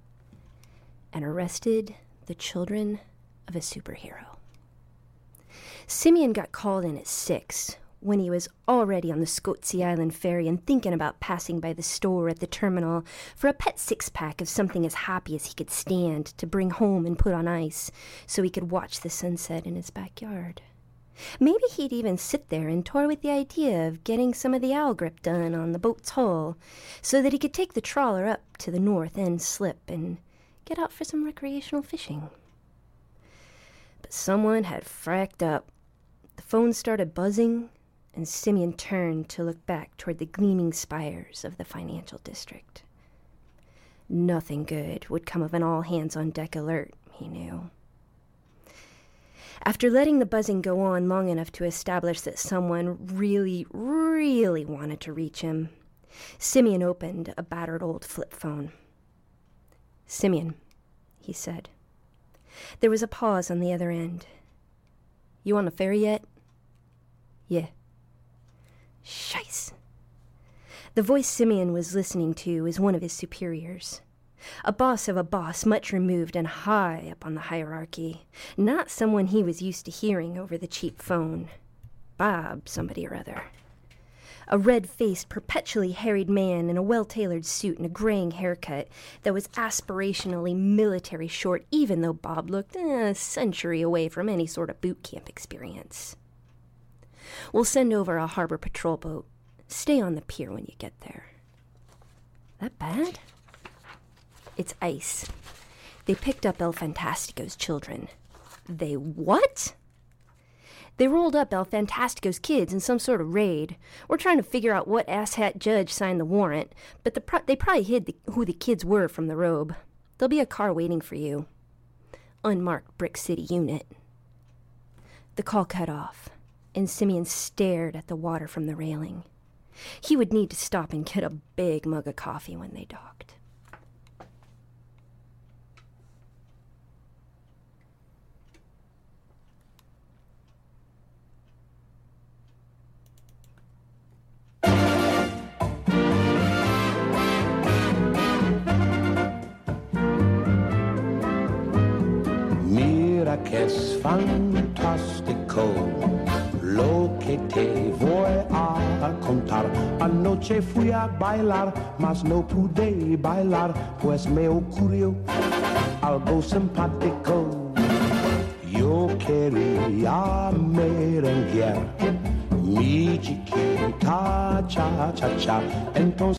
Speaker 14: and arrested the children of a superhero. Simeon got called in at six when he was already on the Scotsy Island ferry and thinking about passing by the store at the terminal for a pet six-pack of something as happy as he could stand to bring home and put on ice so he could watch the sunset in his backyard. Maybe he'd even sit there and toy with the idea of getting some of the owl grip done on the boat's hull so that he could take the trawler up to the north end slip and get out for some recreational fishing. But someone had fracked up. The phone started buzzing, and Simeon turned to look back toward the gleaming spires of the financial district. Nothing good would come of an all-hands-on-deck alert, he knew. After letting the buzzing go on long enough to establish that someone really, really wanted to reach him, Simeon opened a battered old flip phone. "Simeon," he said. There was a pause on the other end. "You on the ferry yet?" "Yeah." "Shice." The voice Simeon was listening to was one of his superiors. A boss of a boss much removed and high up on the hierarchy. Not someone he was used to hearing over the cheap phone. Bob somebody or other. A red-faced, perpetually harried man in a well-tailored suit and a graying haircut that was aspirationally military short, even though Bob looked eh, a century away from any sort of boot camp experience. "We'll send over a harbor patrol boat. Stay on the pier when you get there." "That bad?" "It's ice. They picked up El Fantastico's children." "They what?" "They rolled up El Fantastico's kids in some sort of raid. We're trying to figure out what asshat judge signed the warrant, but the pro- they probably hid the, who the kids were from the robe. There'll be a car waiting for you. Unmarked Brick City unit." The call cut off, and Simeon stared at the water from the railing. He would need to stop and get a big mug of coffee when they docked.
Speaker 15: Que es fantástico lo que te voy a contar. Anoche fui a bailar, mas no pude bailar, pues me ocurrió algo simpático. Yo quería merenguear mi chiquita cha cha cha. Entonces